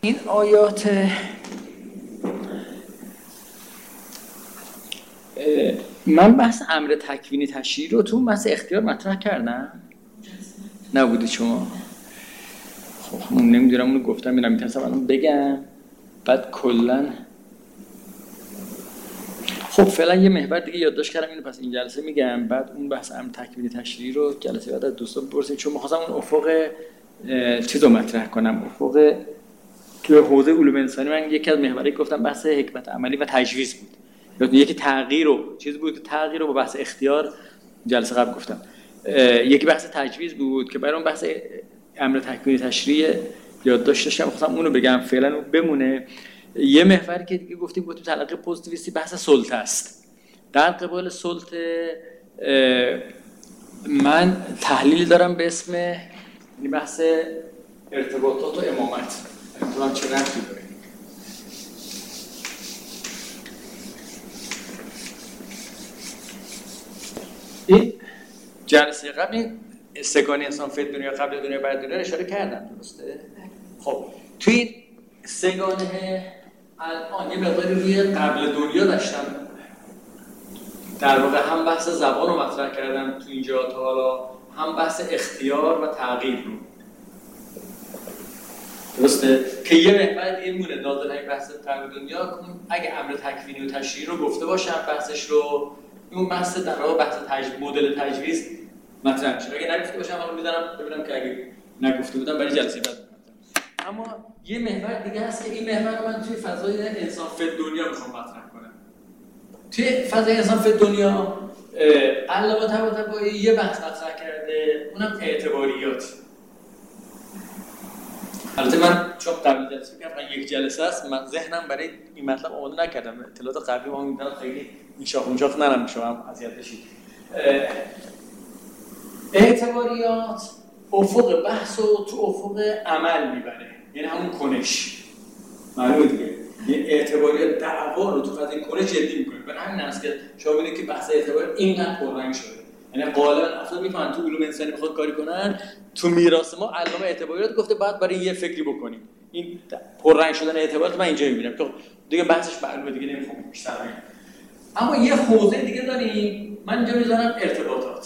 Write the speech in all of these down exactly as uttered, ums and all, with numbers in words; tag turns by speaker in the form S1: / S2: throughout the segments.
S1: این آیات من بحث امر تکوینی تشریعی رو تو بحث اختیار مطرح کردم نبودی شما؟ خب من نمیدونم اونو گفتم میرم میترسم الان بگم بعد کلا خب فعلا یه محور دیگه یادداشت کردم اینو پس این جلسه میگم بعد اون بحث امر تکوینی تشریعی رو جلسه بعد از دوستان بپرسید چون می‌خواستم اون افق چیزو مطرح کنم افق تو حوزه علوم انسانی من یکی از محورایی گفتم بحث حکمت عملی و تجویز بود یعنی یکی تغییر و چیز بود تغییر رو با بحث اختیار جلسه قبل گفتم یکی بحث تجویز بود که برای اون بحث امر تکوینی تشریعی یادداشت داشتم خواستم اونو بگم فعلا بمونه یه محور که دیگه گفتیم گفتیم تلقی پوزیتیویستی بحث سلطه است در قبال سلطه من تحلیل دارم به اسم یعنی بحث ارتباطات و امامت ارتباط چه ربطی داره این جلسه قبل این سگانه انسان فی دنیا قبل دنیا بعد دنیا اشاره کردم درسته؟ خب توی این سگانه الان یه مقداری روی قبل دنیا داشتم در واقع هم بحث زبان رو مطرح کردم تو اینجا تا حالا هم بحث اختیار و تغییر رو درسته؟ که یه محور دیگه مونه ناظر همین بحث قبل دنیا اگه امر تکوینی و تشریعی رو گفته باشم بحثش رو اون بحث در واقع بحث تجویز مدل تجویز مطرح میشه اگه نگفته باشم الان میذارم ببینم که اگه نگفته بودم برای جلسه بعد اما یه محور دیگه هست که این محور رو من توی فضای انسان فی دنیا میخوام مطرح کنم توی فضای انسان فی دنیا علامه طباطبایی یه بحث مطرح کرده اونم اعتباریات البته من چون قبل جلسه کردم یک جلسه است من ذهنم برای این مطلب آماده نکردم اطلاعات قبلی ما میدونم خیلی این شاخ اون شاخ نرم شما هم اذیت بشید اعتباریات افق بحث رو تو افق عمل میبره یعنی همون کنش معلومه دیگه یه اعتباریات دعوا رو تو فضای کنش جدی میکنه برای همین است که شما ببینید که بحث اعتبار اینقدر پررنگ شده یعنی غالبا افراد میفهمن تو علوم انسانی بخواد کاری کنن تو میراث ما علامه اعتباریات گفته بعد برای یه فکری بکنیم این پررنگ شدن اعتبارات من اینجا میبینم که دیگه بحثش معلومه دیگه نمیخوام بیشتر بگم اما یه حوزه دیگه داریم من اینجا میذارم ارتباطات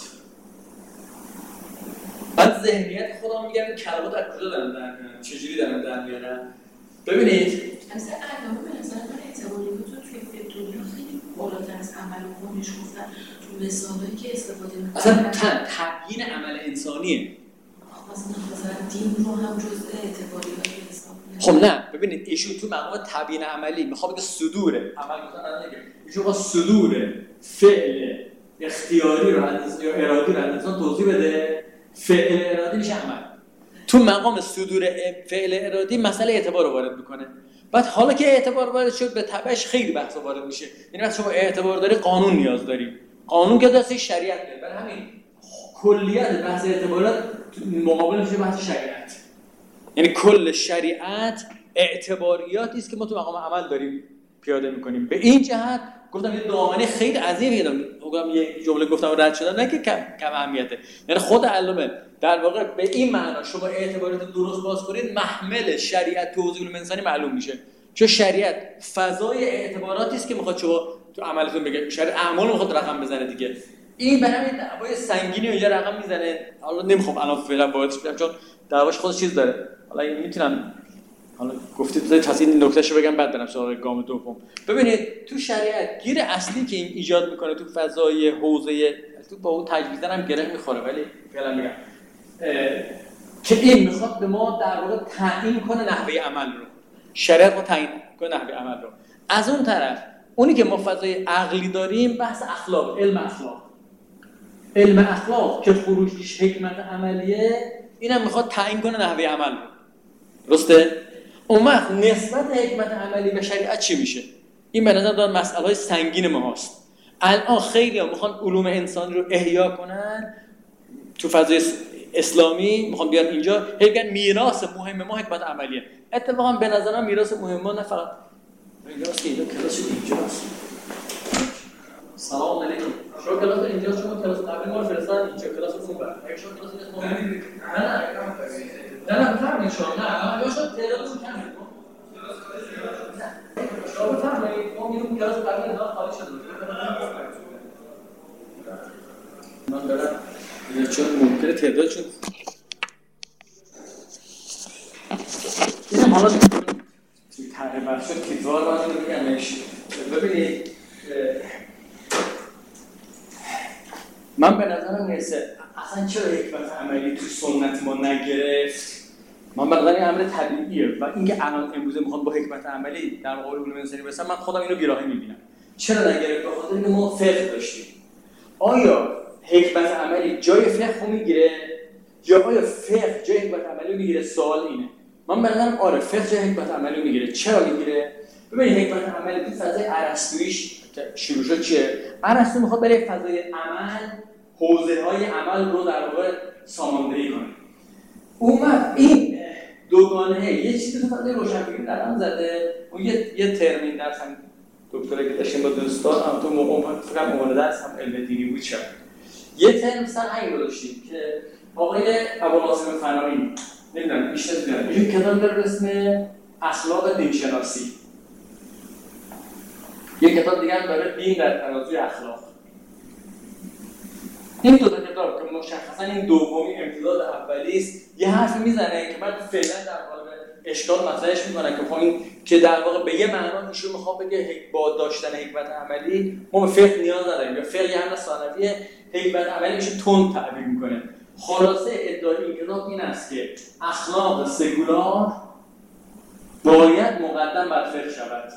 S1: بعد ذهنیت خودم میگم این کلمات از کجا دارن در میارن چجوری دارن در میارن ببینید
S2: مثلا علامه به نظر من اعتباریات رو توی فکر دنیا خیلی بالاتر از عمل و کنش گفتن تو مثالایی که استفاده میکنن
S1: اصلا تبیین عمل انسانیه
S2: مثلا دین رو هم جزء اعتباریات حساب میکنن
S1: خب نه ببینید ایشون تو مقام تبیین عملی میخواد بگه صدور عمل گفتن نمیگه ایشون با صدور فعل اختیاری رو از یا ارادی رو از انسان توضیح بده فعل ارادی میشه عمل تو مقام صدور فعل ارادی مسئله اعتبار رو وارد میکنه بعد حالا که اعتبار وارد شد به تبعش خیلی بحث وارد میشه یعنی وقتی شما اعتبار داری قانون نیاز داری قانون که دست شریعت داره برای همین کلیت بحث اعتبارات مقابل میشه بحث شریعت یعنی کل شریعت اعتباریاتی است که ما تو مقام عمل داریم پیاده میکنیم به این جهت گفتم یه دامنه خیلی عظیمی دارم گفتم یه جمله گفتم رد شدم نه که کم کم اهمیته یعنی خود علامه در واقع به این معنا شما اعتبارات درست باز کنید محمل شریعت تو حوزه علوم انسانی معلوم میشه چون شریعت فضای اعتباراتی است که میخواد شما تو عملتون بگه شریعت اعمال میخواد رقم بزنه دیگه این به همین دعوای سنگینی اینجا رقم میزنه حالا نمیخوام الان فعلا واردش بشم چون دعواش خودش چیز داره حالا میتونم حالا گفتید بذارید پس این نکتهشو بگم بعد برم سراغ گام دوم ببینید تو شریعت گیر اصلی که این ایجاد میکنه تو فضای حوزه تو با اون تجویزا هم گره میخوره ولی فعلا میگم که این میخواد به ما در واقع تعیین کنه نحوه عمل رو شریعت ما تعیین کنه نحوه عمل رو از اون طرف اونی که ما فضای عقلی داریم بحث اخلاق علم اخلاق علم اخلاق که خروجیش حکمت عملیه اینم میخواد تعیین کنه نحوه عمل رو درسته اون وقت نسبت حکمت عملی به شریعت چی میشه این به نظر دار مسائل سنگین ما هست الان خیلی ها میخوان علوم انسانی رو احیا کنن تو فضای اسلامی میخوان بیان اینجا هیگن میراث مهم ما حکمت عملیه اتفاقا به نظرم میراث مهم ما نه فقط اینجاست که اینجا کلاس اینجاست سلام علیکم شما کلاس اینجاست شما کلاس قبلی ما فرستادن اینجا کلاس اون بر اگه شما کلاس نه نه نه نه نه نه شما نه یا شما تعدادتون کمه ممکنه تعدادشون اینم حالا توی طرح بخش تیتوار باید رو بگمش. ببینید من به نظرم میرسه اصلا چرا حکمت عملی تو سنت ما نگرفت؟ من به نظرم این امر طبیعیه و اینکه الان امروز میخوام با حکمت عملی در مقابل علوم انسانی برسم، من خودم اینو بیراهه میبینم. چرا نگرفت؟ به خاطر اینکه ما فقه داشتیم. آیا حکمت عملی جای فقه رو میگیره یا آیا فقه جای حکمت عملی رو میگیره؟ سوال اینه. من به نظرم آره فقه جای حکمت عملی رو میگیره. چرا میگیره؟ ببینید حکمت عملی تو فضای ارسطوییش شروع شد چیه؟ ارسطو میخواد برای فضای عمل حوزه‌های عمل رو در واقع ساماندهی کنه. اومد این دوگانه یه چیزی تو فضای روشنفکری رقم زده. اون یه یه ترمین درس هم دکترا که داشتیم با دوستان هم تو موقع فکر کنم درس هم علم دینی بود شد. یه ترم سر همین رو داشتیم که آقای ابوالقاسم فنایی نمیدونم بیشتر دیدم یه کتاب داره به اسم اخلاق دینشناسی. یه کتاب دیگه هم داره دین در ترازوی اخلاق. این دو تا کتاب که مشخصا این دومی امتداد اولی است یه حرفی میزنه که من فعلا در قالب اشکال مطرحش میکنم که خب این که در واقع به یه معنا ایشون میخواد بگه با داشتن حکمت عملی ما به فقه نیاز نداریم یا فقه هم ثانوی حکمت عملی میشه تند تعبیر میکنه. خلاصه ادعای این کتاب این است که اخلاق سکولار باید مقدم بر فقه شود.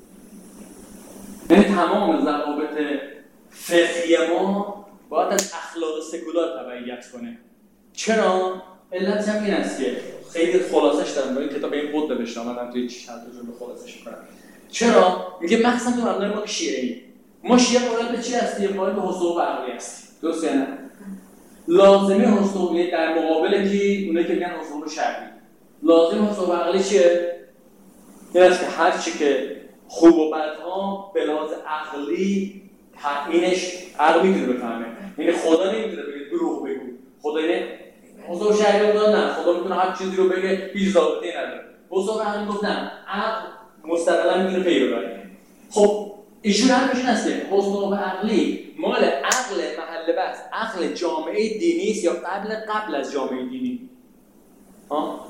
S1: یعنی تمام ضوابط فقهی ما باید از اخلاق سکولار تبعیت کنه. چرا؟ علت هم این است که خیلی خلاصش دارم با این کتاب این خود نوشتم من توی چند تا جمله خلاصش می‌کنم. چرا؟ میگه مقصد تو مبنای ما شیعه‌ای. ما شیعه قائل به چی هستیم؟ قائل به حسن و عقلی هستیم. درست یا نه؟ لازمه حسن در مقابل کی؟ اونایی که میگن حسن شرعی. لازم حسن و عقلی چیه؟ این است که هر چی که خوب و بدها به لحاظ عقلی تعیینش عقل میتونه بفهمه. یعنی خدا نمیتونه بگه دروغ بگو. خدا نه حسن شرعی میگه نه، خدا میتونه هر چیزی رو بگه هیچ ضابطه‌ای نداره. حسن عقلی گفت نه، عقل مستقلا میتونه پی ببره. خب ایشون حرفش این است که حسن و عقلی مال عقل محل بحث عقل جامعه دینی است یا قبل قبل از جامعه دینی؟ ها؟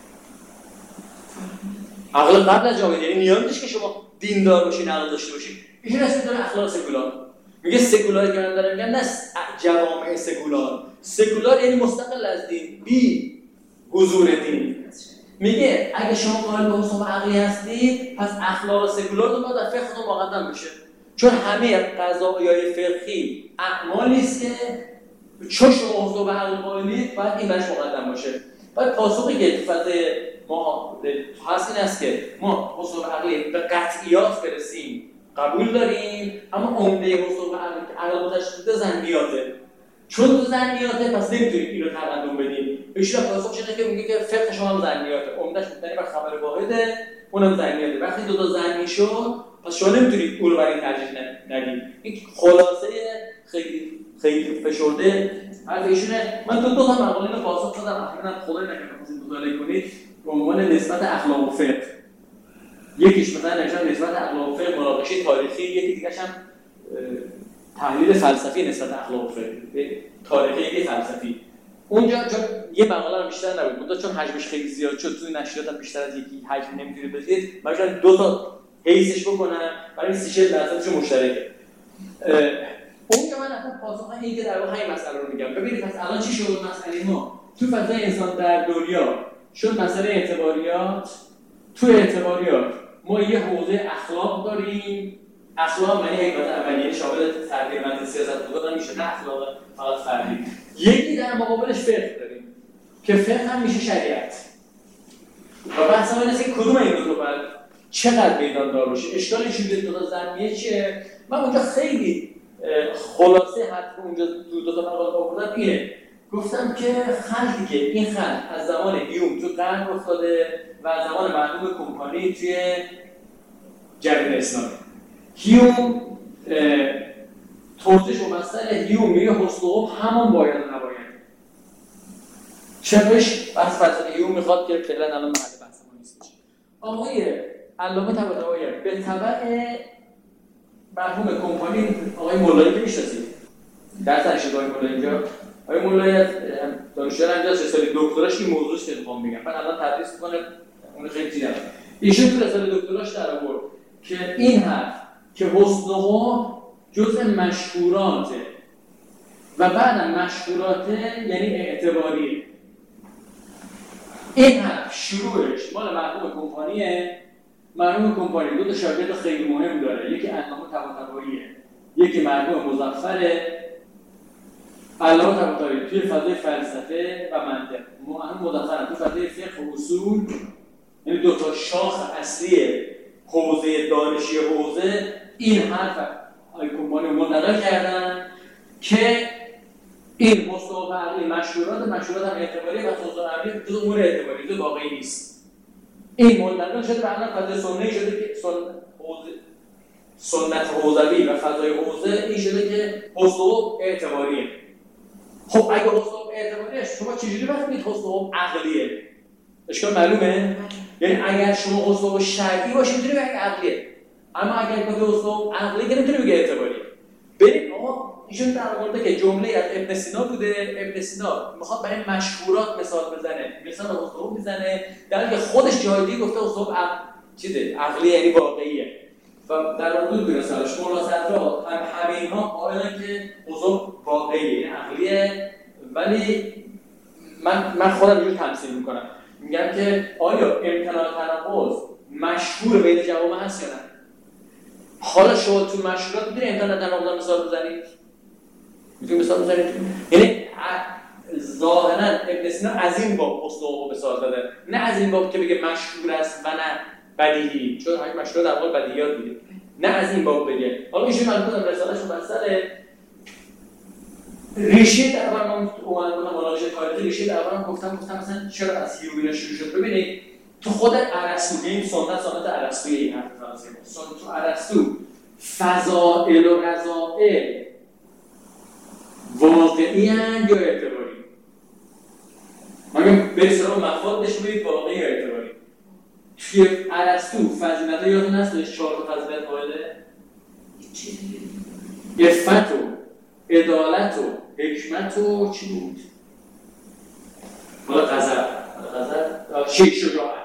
S1: عقل قبل از جامعه دینی نیاز نیست که شما دیندار باشین عقل داشته باشین. ایشون اسم میذاره اخلاق سکولار. میگه سکولاری که من دارم میگم نه جوامع سکولار. سکولار یعنی مستقل از دین، بی حضور دین. میگه اگه شما قائل به حسن و عقلی هستید پس اخلاق سکولار رو باید در فقه مقدم بشه. چون همه قضایای فقهی اعمالی است که چون شما حسن و عقل قائلید باید این برش مقدم باشه. باید پاسخی که تو فضای ما هست این است که ما حسن و عقلی به قطعیات برسیم قبول داریم، اما عمده حسن و عقل که عقل متشخص ظنیاته. چون تو ظنیاته پس نمیتونید اینو تقدم بدیم. ایشون پاسخ شده که میگه که فقه شما هم ظنیاته، عمدهش مبتنی بر خبر واحده، اونم ظنیاته. وقتی دو تا ظنی شد پس شما نمیتونید اون رو برای ترجیح ندید. این خلاصه خیلی خیلی فشرده حرف ایشونه. من تو دو تا مقاله رو پاسخ دادم، احیانا خدای نکنه خواستید مطالعه کنید به عنوان نسبت اخلاق و فقه. یکیش مثلا نشان نسبت اخلاق و فقه مناقشه تاریخی، یکی دیگه‌ش هم تحلیل فلسفی نسبت اخلاق و فقه تاریخی فلسفی. اونجا چون یه مقاله هم بیشتر نبود، اونجا چون حجمش خیلی زیاد شد توی نشریات هم بیشتر از یکی حجم نمیتونید بذارید، مثلا دو تا حیثش بکنم برای سی و چهار درصدش مشترکه. اونجا من اصلا پاسخ اینه که در واقع همین مسئله رو میگم. ببینید پس الان چی شد مسئله ما تو فضای انسان در دنیا شد مسئله اعتباریات. تو اعتباریات ما یه حوزه اخلاق داریم. اخلاق معنی حکمت عملی شامل تربیت منطقی سیاست بودن میشه، نه اخلاق فقط فردی. یکی در مقابلش فقه داریم که فقه هم میشه شریعت. و بحث ما اینه که کدوم این دو تا باید چقدر میدان دار باشه. اشکالش این دو تا ضمیه چیه؟ من اونجا خیلی خلاصه حتی اونجا دو دو تا مقاله آوردم اینه. گفتم که خلقی که این خلق از زمان هیوم تو قرن افتاده و از زمان مرحوم کمپانی توی جریان اسلامی. هیوم توضیح و مسئله هیوم میگه حسن و همان باید و نباید. چرش بحث فلسفه هیوم میخواد که فعلا الان محل بحث ما نیستش. آقای علامه طباطبایی به تبع مرحوم کمپانی آقای مولایی که میشناسید درس اشتباهی مولایی اینجا آقای مولایی دانشجو هم داشت رساله دکتراش این موضوعش که میخوام بگم. من الان تدریس میکنه اون خیلی دیدم. ایشون تو رساله دکتراش در آورد که این حرف که حسن و خوب جزء مشهوراته و بعدم مشهوراته یعنی اعتباریه. این حرف شروعش مال مرحوم کمپانیه. مرحوم کمپانی دو تا شاگرد خیلی مهم داره، یکی علامه طباطباییه، یکی مرحوم مظفره. علامه طباطبایی توی فضای فلسفه و منطق، مرحوم مظفر توی فضای فقه و اصول، یعنی دو تا شاخ اصلی حوزه دانشی حوزه این حرف های کمپانی منتقل کردن که این مصطلح عقلی مشهورات مشهورات هم اعتباری و مصطلح عقلی جز امور اعتباری جز واقعی نیست. این منتقل شده به الان فضای سنتی شده که سنت حوزوی و فضای حوزه این شده که مصطلح اعتباریه. خب اگه مصطلح اعتباریه شما چجوری بفهمید مصطلح عقلیه؟ اشکال معلومه؟ یعنی اگر شما مصطلح شرعی باشه میتونی بگید عقلیه، اما اگر بگید مصطلح عقلی که نمیتونی بگید اعتباریه. بریم آقا ایشون در مورد که جمله از ابن سینا بوده، ابن سینا میخواد برای مشهورات مثال بزنه، مثال مصطلح میزنه در حالی که خودش جای دیگه گفته مصطلح عقل چیزه، عقلی یعنی واقعیه. و در حدود برسالش مولا صدرا هم همه اینها قائلن که مصطلح واقعیه یعنی عقلیه. ولی من من خودم اینجور تمثیل میکنم، میگم که آیا امتناع تناقض مشهور بین جوامع هست یا نه؟ حالا شما تو مشهورات میتونید امتناع تناقض مثال بزنید؟ میتونید مثال بزنید؟ یعنی ظاهراً ابن سینا از این باب مصطلح مثال زده، نه از این باب که بگه مشهور است و نه بدیهی، چون همین مشهور در واقع بدیهیات دیگه، نه از این باب بگه. حالا ایشون من گفتم رساله‌اش مفصله. ریشه در واقع من اومدم مناقشه تاریخی ریشه در واقع گفتم گفتم مثلا چرا از هیروینا شروع شد. ببینید تو خود ارسطو این سنت سنت ارسطویی این حرف فرانسه سنت تو ارسطو فضائل و رذائل واقعی اند یا اعتباری؟ مگه به سراغ مفاد نشون بدید واقعی یا اعتباری؟ توی ارسطو فضیلت‌ها یادتون هستش چهار تا فضیلت قائله؟ عفت و عدالت و حکمت و چی بود؟ حالا غضب، غضب، شیش شجاعت.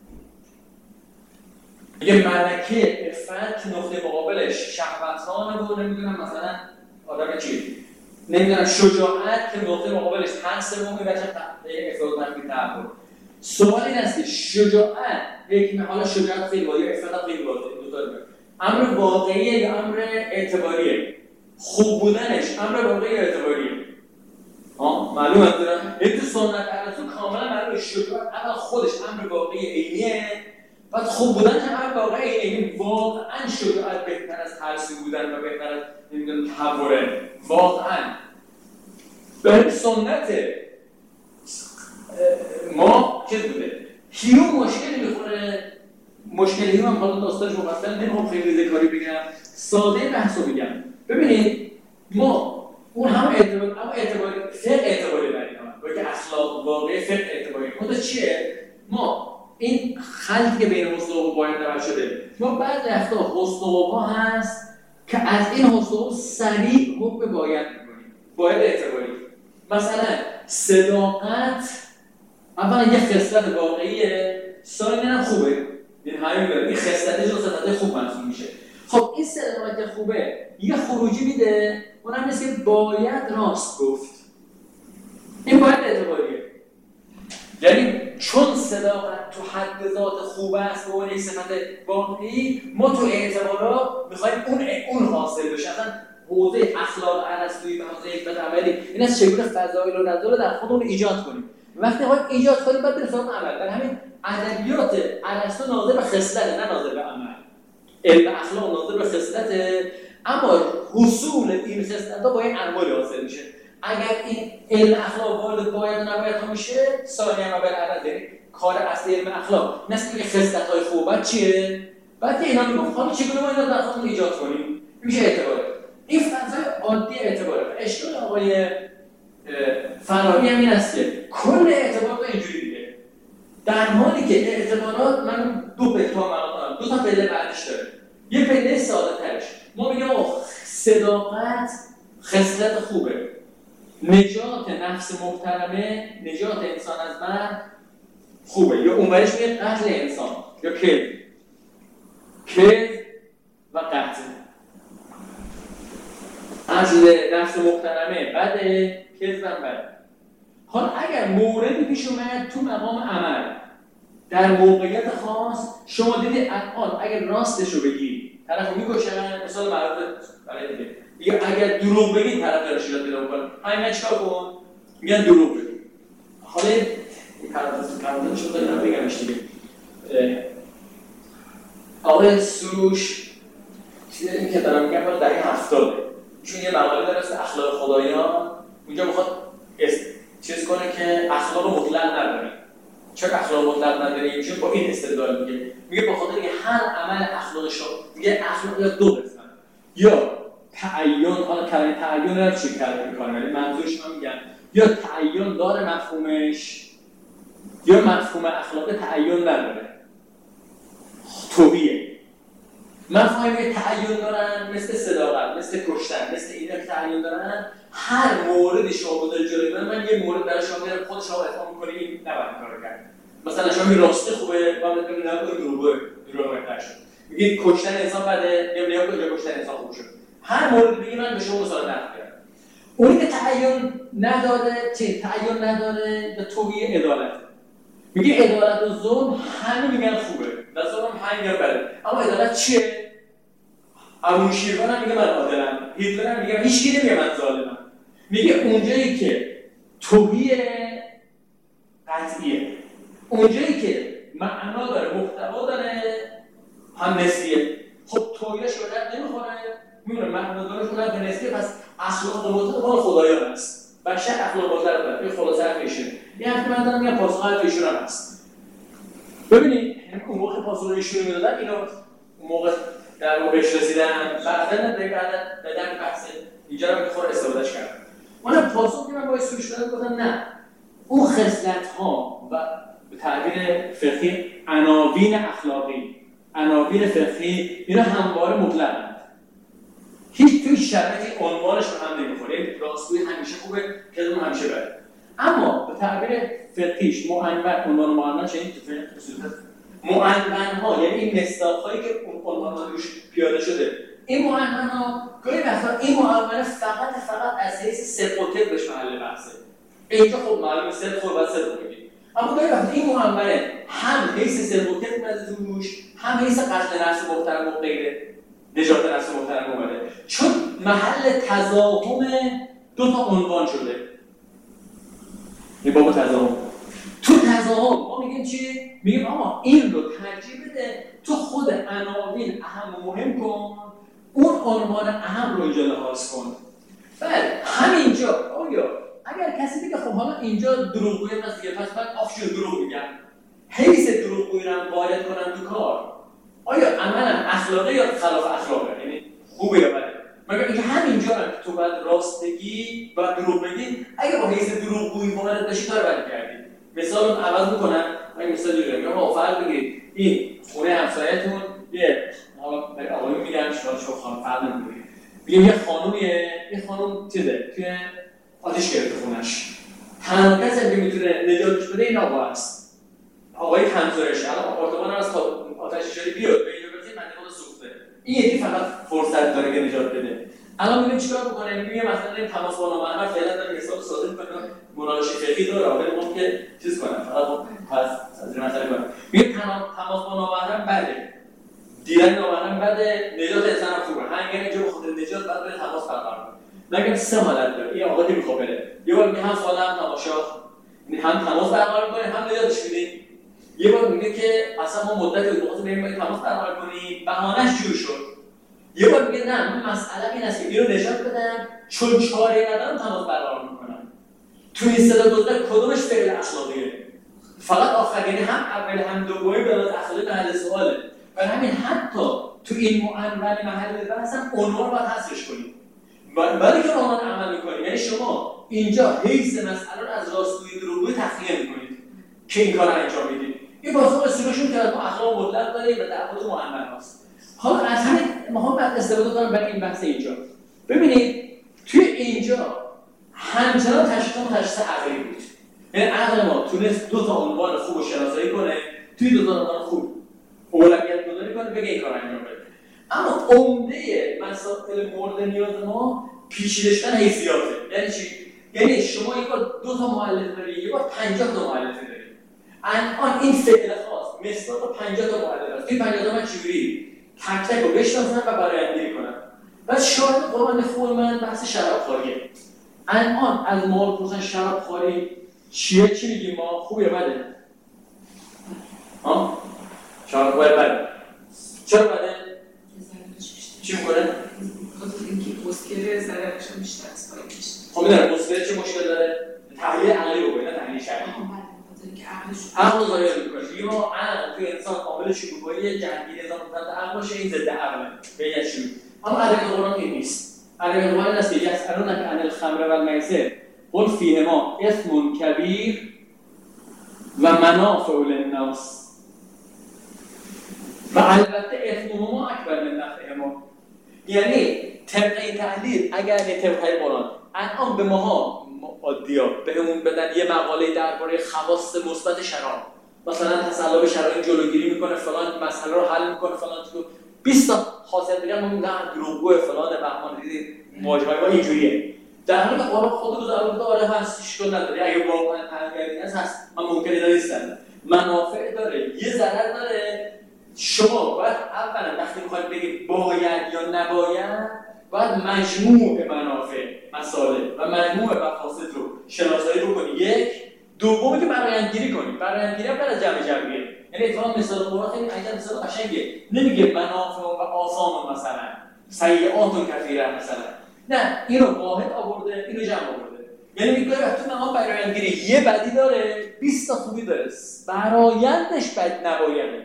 S1: میگه ملکه عفت که نقطه مقابلش شهوتانه و نمیدونم مثلا آدم چی؟ نمیدونم شجاعت که نقطه مقابلش حس و میبچه افراد منفی تحول. سوال این است که شجاعت حکمت، حالا شجاعت خیلی واضحه، عفت خیلی واضحه، دو تا امر واقعیه یا امر اعتباریه؟ خوب بودنش امر واقعی یا اعتباریه؟ ها معلومه دارم. این تو سنت ارسطو کاملا معلومه شجاعت اول خودش امر واقعی عینیه، بعد خوب بودن هم امر واقعی عینی. واقعا شجاعت بهتر از ترسو بودن و بهتر از نمیدونم تحوره. واقعا به سنت ما چه بوده؟ هیوم مشکلی میخوره. مشکل هیوم هم حالا داستانش مفصل نمیخوام خیلی ذکری بگم، ساده بحثو بگم. ببینید ما اون هم اعتبار اما اعتباری فقه اعتباری برای ما که اخلاق واقعی فقه اعتباری خودش چیه؟ ما این خلطی که بین حسن و باید نوشته شده، ما بعد وقتا حسن و هست که از این حسن و سریع حکم باید میکنیم، باید اعتباری. مثلا صداقت اولا یه خصلت واقعیه، ثانیاً هم خوبه، این همین بره این خصلتش رو صداقت خوب محسوب میشه. خب این صداقت خوبه یه خروجی میده، اونم نیست که باید راست گفت. این باید اعتباریه. یعنی چون صداقت تو حد ذات خوب است و اون یک صفت واقعی، ما تو اعتبارات میخوایم اون اون حاصل بشه. اصلا حوزه اخلاق ارسطویی و حوزه حکمت عملی این است چگونه فضایل و رذائل در خودمون ایجاد کنیم. وقتی ما ایجاد کنیم بعد بریم سراغ عمل. در همین ادبیات ارسطو ناظر به خصلت نه ناظر به عمل. علم اخلاق ناظر به خصلته، اما حصول این خصلت‌ها با این اعمال حاصل میشه. اگر این علم اخلاق وارد باید و نباید ها میشه، ثانیاً ما بالاخره داریم کار اصلی علم اخلاق نسبت به خصلت‌های خوب چیه؟ بعد اینا میگم حالا چگونه ما اینا در خودمون ایجاد کنیم؟ میشه اعتبار. این فضای عادی اعتباره. اشکال آقای فراری هم این است که کل اعتبارات اینجوری دیگه. در حالی که اعتبارات من دو پله دارم، دو تا پله بعدش داره. یه پله ساده ترش ما میگیم صداقت خصلت خوبه، نجات نفس محترمه، نجات انسان از مرگ خوبه، یا اونورش میگه قتل انسان یا کذب کذب و قتل. قتل نفس محترمه بده، کذب هم بده. حالا اگر موردی پیش اومد تو مقام عمل در موقعیت خاص، شما دیدی الان اگر راستشو بگی طرفو میکشن، مثال معروف برای دیگه میگه اگر دروغ بگی طرف داره شیرات پیدا میکنه، همین چیکار کن؟ میگن دروغ بگی. حالا این پرانتز پرانتز شو دارم بگمش دیگه. آقای سروش چیزی این که دارم میگم باید دهه هفتاده، چون یه مقاله داره از اخلاق خدایان، اونجا میخواد چیز کنه که اخلاق مطلق نداره. چرا اخلاق مطلق نداره؟ چون با این استدلال میگه میگه با خاطر اینکه هر عمل اخلاق شما میگه اخلاق یا دو قسمت، یا تعین، حالا کلمه تعین رو چی کلمه میکنه ولی منظورش من میگم یا تعین داره مفهومش، یا مفهوم اخلاق تعین نداره، توهیه. مفاهیمی تعین دارن مثل صداقت، مثل کشتن، مثل اینا که تعین دارن، هر موردی شما بذاری جلوی من، من یه مورد برای شما میارم، خود شما اتفاق می‌کنی این نباید این کارو کرد. مثلا شما میگی راسته خوبه، من میگم نه اون دروغه، دروغ بهتر شد. میگی کشتن انسان بده، میگم نه کجا کشتن انسان خوب شد. هر مورد بگی من به شما مثال نقل کردم. اونی که تعین نداره، چه تعین نداره یا توهیه عدالت. میگه عدالت و ظلم همه میگن خوبه، و ظلم همه میگن بده. اما عدالت چیه؟ ابوشیروان هم میگه من عادلم، هیتلر هم میگه هیچ کی نمیگه من ظالمم. میگه اونجایی که توهیه قطعیه، اونجایی که معنا داره، محتوا داره، هم نسبیه. خب توهیهش به درد نمیخوره، میمونه معنا داره اون هم نسبیه، پس اخلاق مطلق مال خدایان است. بشر اخلاق مطلق داره. این خلاصه حرفشه. این حرف من دارم میگم پاسخ حرفشون هم هست. ببینید اون موقع پاسخ ایشون میدادن، اینو اون موقع در موقعش رسیدن، بعدن در در بحث اینجا رو میخوره استفادهش کردن. اونم پاسخ که من باید سروش دادم گفتم نه، اون خصلت‌ها و به تعبیر فقهی عناوین اخلاقی، عناوین فقهی، اینا همواره مطلقند. هیچ توی شرایطی عنوانش به هم نمیخوره. راستگویی همیشه خوبه، کذب همیشه بده. اما به تعبیر فقهیش معنون، عنوان معنون چنین تو فقه اصول معنون‌ها، یعنی این مصداق‌هایی که اون عنوان‌ها روش پیاده شده، این معنون‌ها گاهی وقتا این معنون فقط فقط از حیث صدق و کذبش محل بحثه. اینجا خب معلومه صدق و صدق بگید، اما گاهی وقتا این معنون هم حیث صدق و کذب از روش، هم حیث قتل نفس محترم و غیره، نجات نفس محترم اومده، چون محل تضاهم دو تا عنوان شده. این بابا تضاهم تو تضاهم ما میگیم چی؟ میگیم آقا این رو ترجیح بده، تو خود عناوین اهم و مهم کن، اون عنوان اهم رو اینجا لحاظ کن. بله همینجا آیا اگر کسی بگه خب حالا اینجا دروغگویی هست دیگه، پس من آفشون دروغ میگم، حیث دروغگویی رو وارد کنم تو کار، آیا عملا اخلاقی یا خلاف اخلاقه؟ یعنی خوبه یا بده؟ مگر اینکه همینجا هم تو باید راست بگی و دروغ بگی، اگه با حیث دروغگویی وارد بشی کار بد کردی. مثال رو عوض میکنم، من مثالی رو میگم، آقا فرض بگید این خونه همسایه‌تون یه آقایی میگن شما شما خانم فرض نمی‌کنید، میگم یه خانومیه، یه خانم چیزه توی آتش گرفته خونش، تنها کسی که میتونه نجاتش بده این آقا است، آقای همسایه‌شه. الان آپارتمان از آتش نشانی بیاد به اینجا برسه، منطقه سوخته، این یکی فقط فرصت داره که نجات بده. الان میگم چیکار بکنه؟ میگم مثلا این تماس با نامحرم فعلا دارم حساب ساده می‌کنم، مناقشه فقهی داره، ولی ممکن که چیز کنم فقط پس از این مسئله کنم. میگم تماس با نامحرم بده، دیدن نامحرم بده، نجات انسان هم خوبه، همین اینجا به خاطر نجات بعد بره تماس برقرار کنه. میگم سه حالت داره، این آقا که میخواد بره، یه بار میگه هم سوال هم تماشا، یعنی هم تماس برقرار کنه هم نجاتش بدیم. یه بار میگه که اصلا ما مدت وقت بریم تماس برقرار کنیم، بهانه‌اش جور شد. یه بار میگه نه، من مسئله این است که اینو نجات بدم، چون چاره ندارم تماس برقرار میکنم. تو این صدا گذار کدومش فعل اخلاقیه؟ فقط آخر، یعنی هم اول هم دومی به لحاظ اخلاقی محل سواله. برای همین حتی تو این معنون محل بحث هم عنوان باید حذفش کنیم. برای که عنوان عمل میکنیم، یعنی شما اینجا حیث مسئله رو از راستگویی دروغگویی تخلیه میکنید که این کار رو انجام میدید. این پاسخ سروشون که ما اخلاق مطلق داریم و دعوت معنون هست. حالا از همین ما هم بعد استفاده کنم برای این بحث اینجا. ببینید توی اینجا همچنان تشخیصمون تشخیص عقلی بود. یعنی عقل ما تونست دو تا عنوان خوب رو شناسایی کنه، توی دو تا عنوان خوب اولویت گذاری کنه بگه این کار انجام بده. اما عمده مسائل مورد نیاز ما پیچیده شدن حیثیاته. یعنی چی؟ یعنی شما یک بار دو تا مؤلفه داری، یک بار پنجاه تا مؤلفه داری. الان این فعل خاص مصداق پنجاه تا مؤلفه است. این پنجاه تا من چجوری تک تک رو بشناسم و برآیندگی کنم. بعد شاهد قرآن خوب من بحث شرابخواریه. الان از ما بپرسن شرابخواری چیه؟ چی میگیم ما؟ خوبه یا بده؟ ها؟ شرابخواری بده. چرا بده؟ چی میکنه؟
S2: خاطر اینکه مسکر ضررش بیشتر از فایدهش.
S1: خب میدونم مسکر چه مشکل داره؟ تحلیل عقلی رو نه تحلیل شرعی. عقل رو ضایع میکنه. میگه ما عقل توی انسان عامل شکوفایی جنگی نظام ضد عقل باشه، این ضد عقله. به یه چیزی. اما ادب قرآن این نیست. ادب قرآن این است که یسألونک عن الخمر و المیسر قل فیهما اثم کبیر و منافع للناس. و البته اثمهما اکبر من نفعهما. یعنی طبق این تحلیل اگر طبق قرآن الان به ماها عادی‌ها بهمون بدن یه مقاله درباره خواص مثبت شراب، مثلا تصلب شراب جلوگیری میکنه، فلان مسئله رو حل میکنه، فلان تو بیست تا خاصیت دیگه ما میگن دروغگو فلان بهمان دیدید واژه‌های ما اینجوریه. در حالی که قرآن خود رو در داره هست، اشکال نداره. اگه واقعا تنگری هست من ممکنه نیستن منافع داره، یه ضرر داره. شما باید اولا وقتی میخواید بگید باید یا نباید باید مجموع منافع مسائل و مجموع مفاسد رو شناسایی بکنی. یک دومی که برآیندگیری کنی. برآیندگیری هم از جمع جمعیه. یعنی اتفاقا مثال قرآن خیلی عجیب مثال قشنگه. نمیگه منافع و آثام مثلا سیئات کثیره مثلا، نه اینو واحد آورده اینو جمع آورده. یعنی میگه وقتی ما برآیندگیری یه بدی داره بیست تا خوبی داره، برآیندش بد نبایده.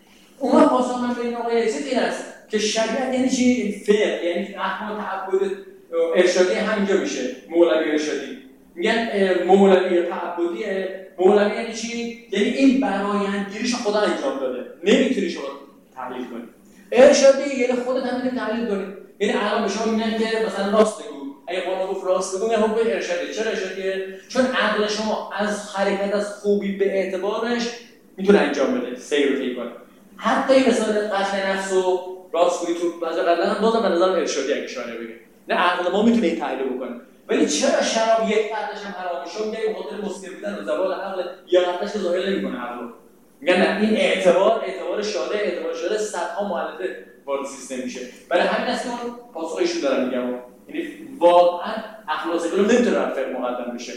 S1: اون واسه من به این آقای چیز این است که شریعت یعنی چی؟ فقه، یعنی احکام تعبد ارشادی همینجا میشه. مولوی ارشادی میگن مولوی تعبدی. مولوی یعنی چی؟ یعنی این برآیندگیریشو خدا انجام داده، نمیتونی شما تحلیل کنی. ارشادی یعنی خودت هم میتونی تحلیل کنی. یعنی الان به شما میگن که مثلا راست بگو، اگه قرآن گفت راست بگو میگن خب ارشادی. چرا ارشادیه؟ چون عقل شما از حرکت از خوبی به اعتبارش میتونه انجام بده، سیر رو طی کنه. حتی این مثلا قتل نفس و راستگویی تو بعضی قبلا هم بازم به نظر ارشادی اگه شانه بگه، نه عقل ما میتونه این تحلیل بکنه. ولی چرا شراب یک قطعش هم حرام میشه؟ میگه به خاطر مسکر بودن و زوال عقل یا قطعش ظاهر نمیکنه عقل. میگن نه این اعتبار اعتبار شاده اعتبار شاده صدها مؤلفه وارد سیستم میشه. برای همین است که اون پاسخشون دارم میگم. یعنی واقعا عقل و عقل نمیتونه بر فقه مقدم بشه.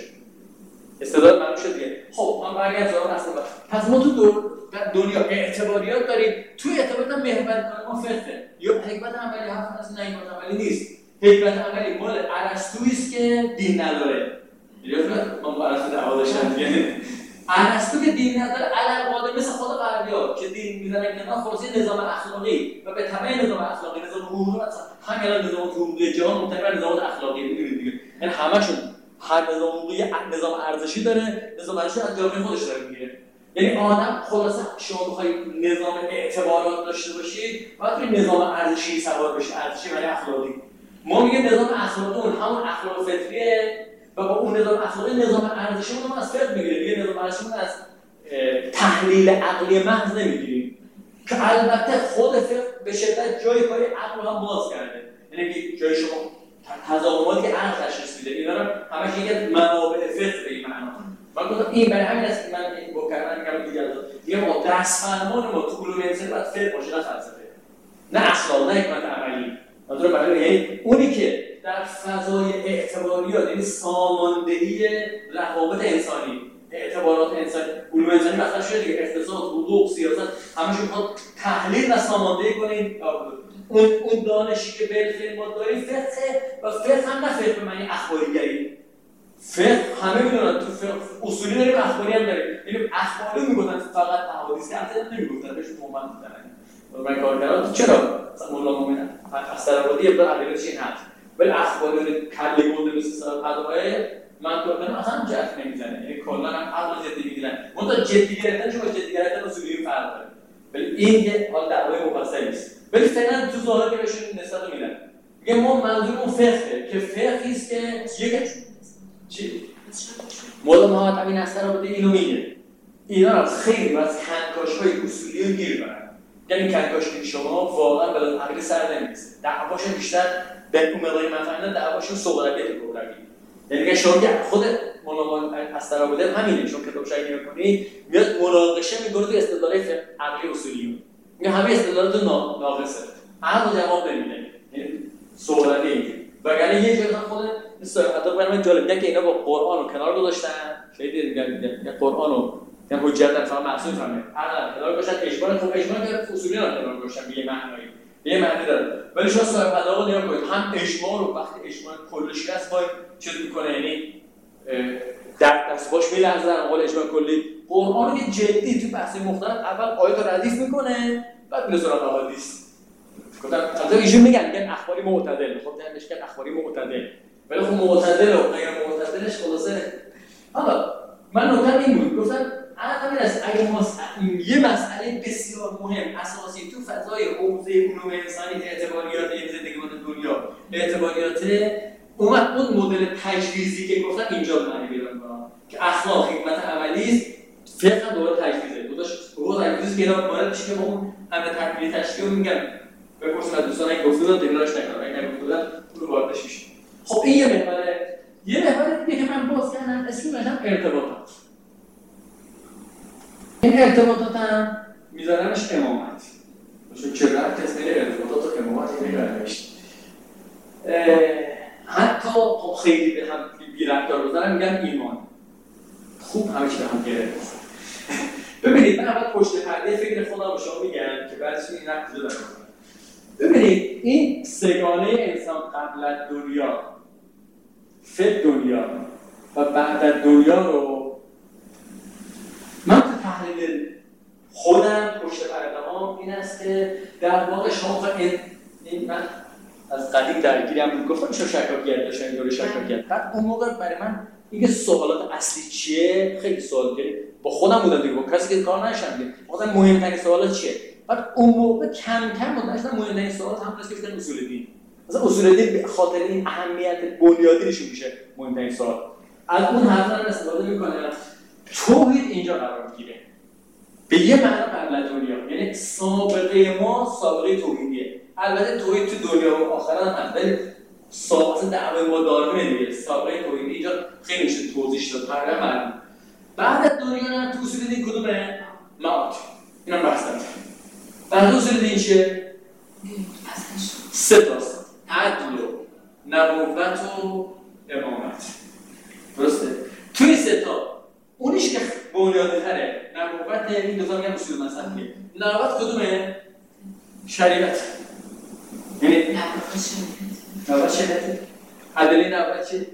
S1: استعداد معلوم شد دیگه. خب من برگردم سراغ اصل. پس ما تو دور دنیا اعتباریات داریم. تو اعتباریات هم محور کار ما فقه یا حکمت عملی هم اصلا نه حکمت عملی نیست. حکمت عملی مال ارسطویی است که دین نداره. یادت من با ارسطو دعوا داشتم دیگه. ارسطو که دین نداره علل مثل خود غربی‌ها که دین میذارن کنار، خلاصه نظام اخلاقی و به تبع نظام اخلاقی نظام حقوقی مثلا همین نظام حقوقی جهان متعلق نظام اخلاقی می‌بینید دیگه. یعنی همشون هر نظام حقوقی نظام ارزشی داره، نظام ارزشی از جامعه خودش داره میگیره. یعنی آدم خلاصه شما بخواید نظام اعتبارات داشته باشید باید توی نظام ارزشی سوار بشه، ارزشی ولی اخلاقی. ما میگیم نظام اخلاقی اون همون اخلاق فطریه و با اون نظام اخلاقی نظام ارزشیمون رو از فقه میگیریم. دیگه نظام ارزشیمون از تحلیل عقلی محض نمیگیریم که البته خود فقه به شدت جای کاری عقل رو هم باز کرده. یعنی جای شما تضاداتی که عقل تشخیص میده اینا رو همش یک منابع فقه به این معنا. من گفتم این برای همین است که من این با کردن میگم دیگه دیگه ما دست فرمان ما تو علوم انسانی باید فقه باشه، نه فلسفه، نه اخلاق، نه حکمت عملی. منظور برای یعنی اونی که در فضای اعتباریات یعنی ساماندهی روابط انسانی، اعتبارات انسانی، علوم انسانی مثلا شده دیگه اقتصاد، حقوق، سیاست همش میخواد تحلیل و ساماندهی کنین. اون اون دانشی که بالفعل ما داریم فقه و فقه هم نه فقه به معنی اخباریگری. فقه همه میدونن تو فقه اصولی داریم، اخباری هم داریم. یعنی اخباری میگفتن فقط احادیث که اصلا نمیگفتن، بهش مومن میزنن. من کار کردم چرا؟ مثلا مولا مومن اثرابادی ابدا عقیده‌اش این هست. ولی اخباری کله گنده مثل صاحب قدوای من کار کردم اصلا جرف نمیزنه. یعنی کلا هم عقل جدی میگیرن. منتها جدی گرفتنش با جدی گرفتن اصولی فرق داره. ولی این یه حال دعوای مفصلی است. ولی فعلا تو ظاهر بهشون نسبت میدن. میگه ما منظورمون فقهه که فقهی است که یک چی؟ مولا محمد امین استرابادی اینو میگه اینا رو خیلی از کنکاش‌های اصولی رو گیر برن. یعنی کنکاشی شما واقعا بلد عقلی سر نمیرسه. دعواش بیشتر به اون مقداری منفعل دعواشون سوغربیت کبروی. یعنی که شما خود مولا استرابادی همینه، چون کتاب شاید می‌کنی میاد مناقشه می‌کنه تو استدلالات عقلی اصولی. میگه همه استدلالات ناقصه. عقل جواب نمیده. یعنی سوغربی. وگرنه یه جایی خود حتی برای من جالب میگه که اینا با قرآن رو کنار گذاشتن. شاید دیدن قرآن رو یعنی حجت در فهم معصوم فهمه. عقل کنار گذاشتن اجماع خوب اجماع که اصولی رو کنار گذاشتن به یه معنایی. به یه معنی داره. ولی شما صاحب ادعا نگاه کنید هم اجماع رو وقتی اجماع کلش هست وای چه میکنه یعنی در دست باش میلرزه در مقابل اجماع کلی. قرآن رو یه جدی تو بحث مختلف اول آیات رو ردیف میکنه بعد میره سراغ احادیث. گفتم البته ایشون میگن میگن اخباری معتدل. خب درش که اخباری معتدل. ولی خب معتدل و غیر معتدلش خلاصه حالا من نکته این بود گفتم همین است اگه ما یه مسئله بسیار مهم اساسی تو فضای حوزه علوم انسانی اعتباریات زندگی دنیا اعتباریات اومد اون مدل تجویزی که گفتم اینجا معنی پیدا می‌کنه که اخلاق حکمت عملی است فقط دوباره تجویزه داداش رو تجویز که اینا وارد میشه که اون امر تکمیلی تشکیل میگم به قصد دوستان این گفتگو تکرارش نکنم اگه نگفتم اون واردش میشه. خب این یه محوره یه محور دیگه که من باز کردم اسمش هم ارتباطات. این ارتباطات هم میذارمش امامت. چون چه ربطی هست بین ارتباطات و امامت اینه نوشت. حتی خب خیلی به هم بی ربط‌دار بزنم میگن ایمان. خوب همه چی به هم گرفت. ببینید من اول پشت پرده فکر خودم به شما میگم که بعدش این ربط کجا داره. ببینید این سگانه انسان قبل از دنیا فد دنیا و بعد از دنیا رو من تو تحلیل خودم پشت پرده هم این است که در واقع شما این, این من از قدیم درگیرم بود گفتم چه شکاکیت داشتن دوره شکاکیت بعد اون موقع برای من اینکه سوالات اصلی چیه خیلی سوال دیگه با خودم بودم دیگه با کسی که کار نشم دیگه مثلا مهمترین سوالات چیه بعد اون موقع کم کم متأسفانه مهمترین سوالات هم هست که گفتن اصول دین مثلا اصول دین به خاطر این اهمیت بنیادی نشون میشه مهمترین سوال از اون حرفا استفاده میکنه توحید اینجا قرار میگیره به یه معنا قبل از دنیا یعنی سابقه ما سابقه توحیدیه البته توحید تو دنیا و آخرت هم هست ولی سابقه دعوای ما دائمه دیگه سابقه توحیدی اینجا خیلی میشه توضیح داد فرق معلوم بعد از دنیا هم تو اصول دین کدومه معاد اینا بحث دارم بعد اصول دین چیه سه تاست عدل و نبوت و امامت درسته توی سه تا اونیش که بنیادی تره نبوت این دو تا میگن اصول مذهبیه نبوت کدومه شریعت یعنی نبوت شریعت عدلی نبوت چی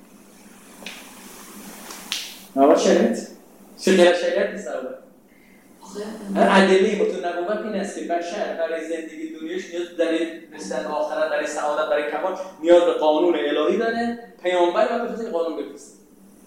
S1: نبوت شریعت چه غیر شریعت نیست عدلی متون نبوت این است که بشر برای زندگی دنیاش نیاز داره مثل آخرت برای سعادت برای کمال نیاز به قانون الهی داره پیامبر باید بفرسته قانون بفرسته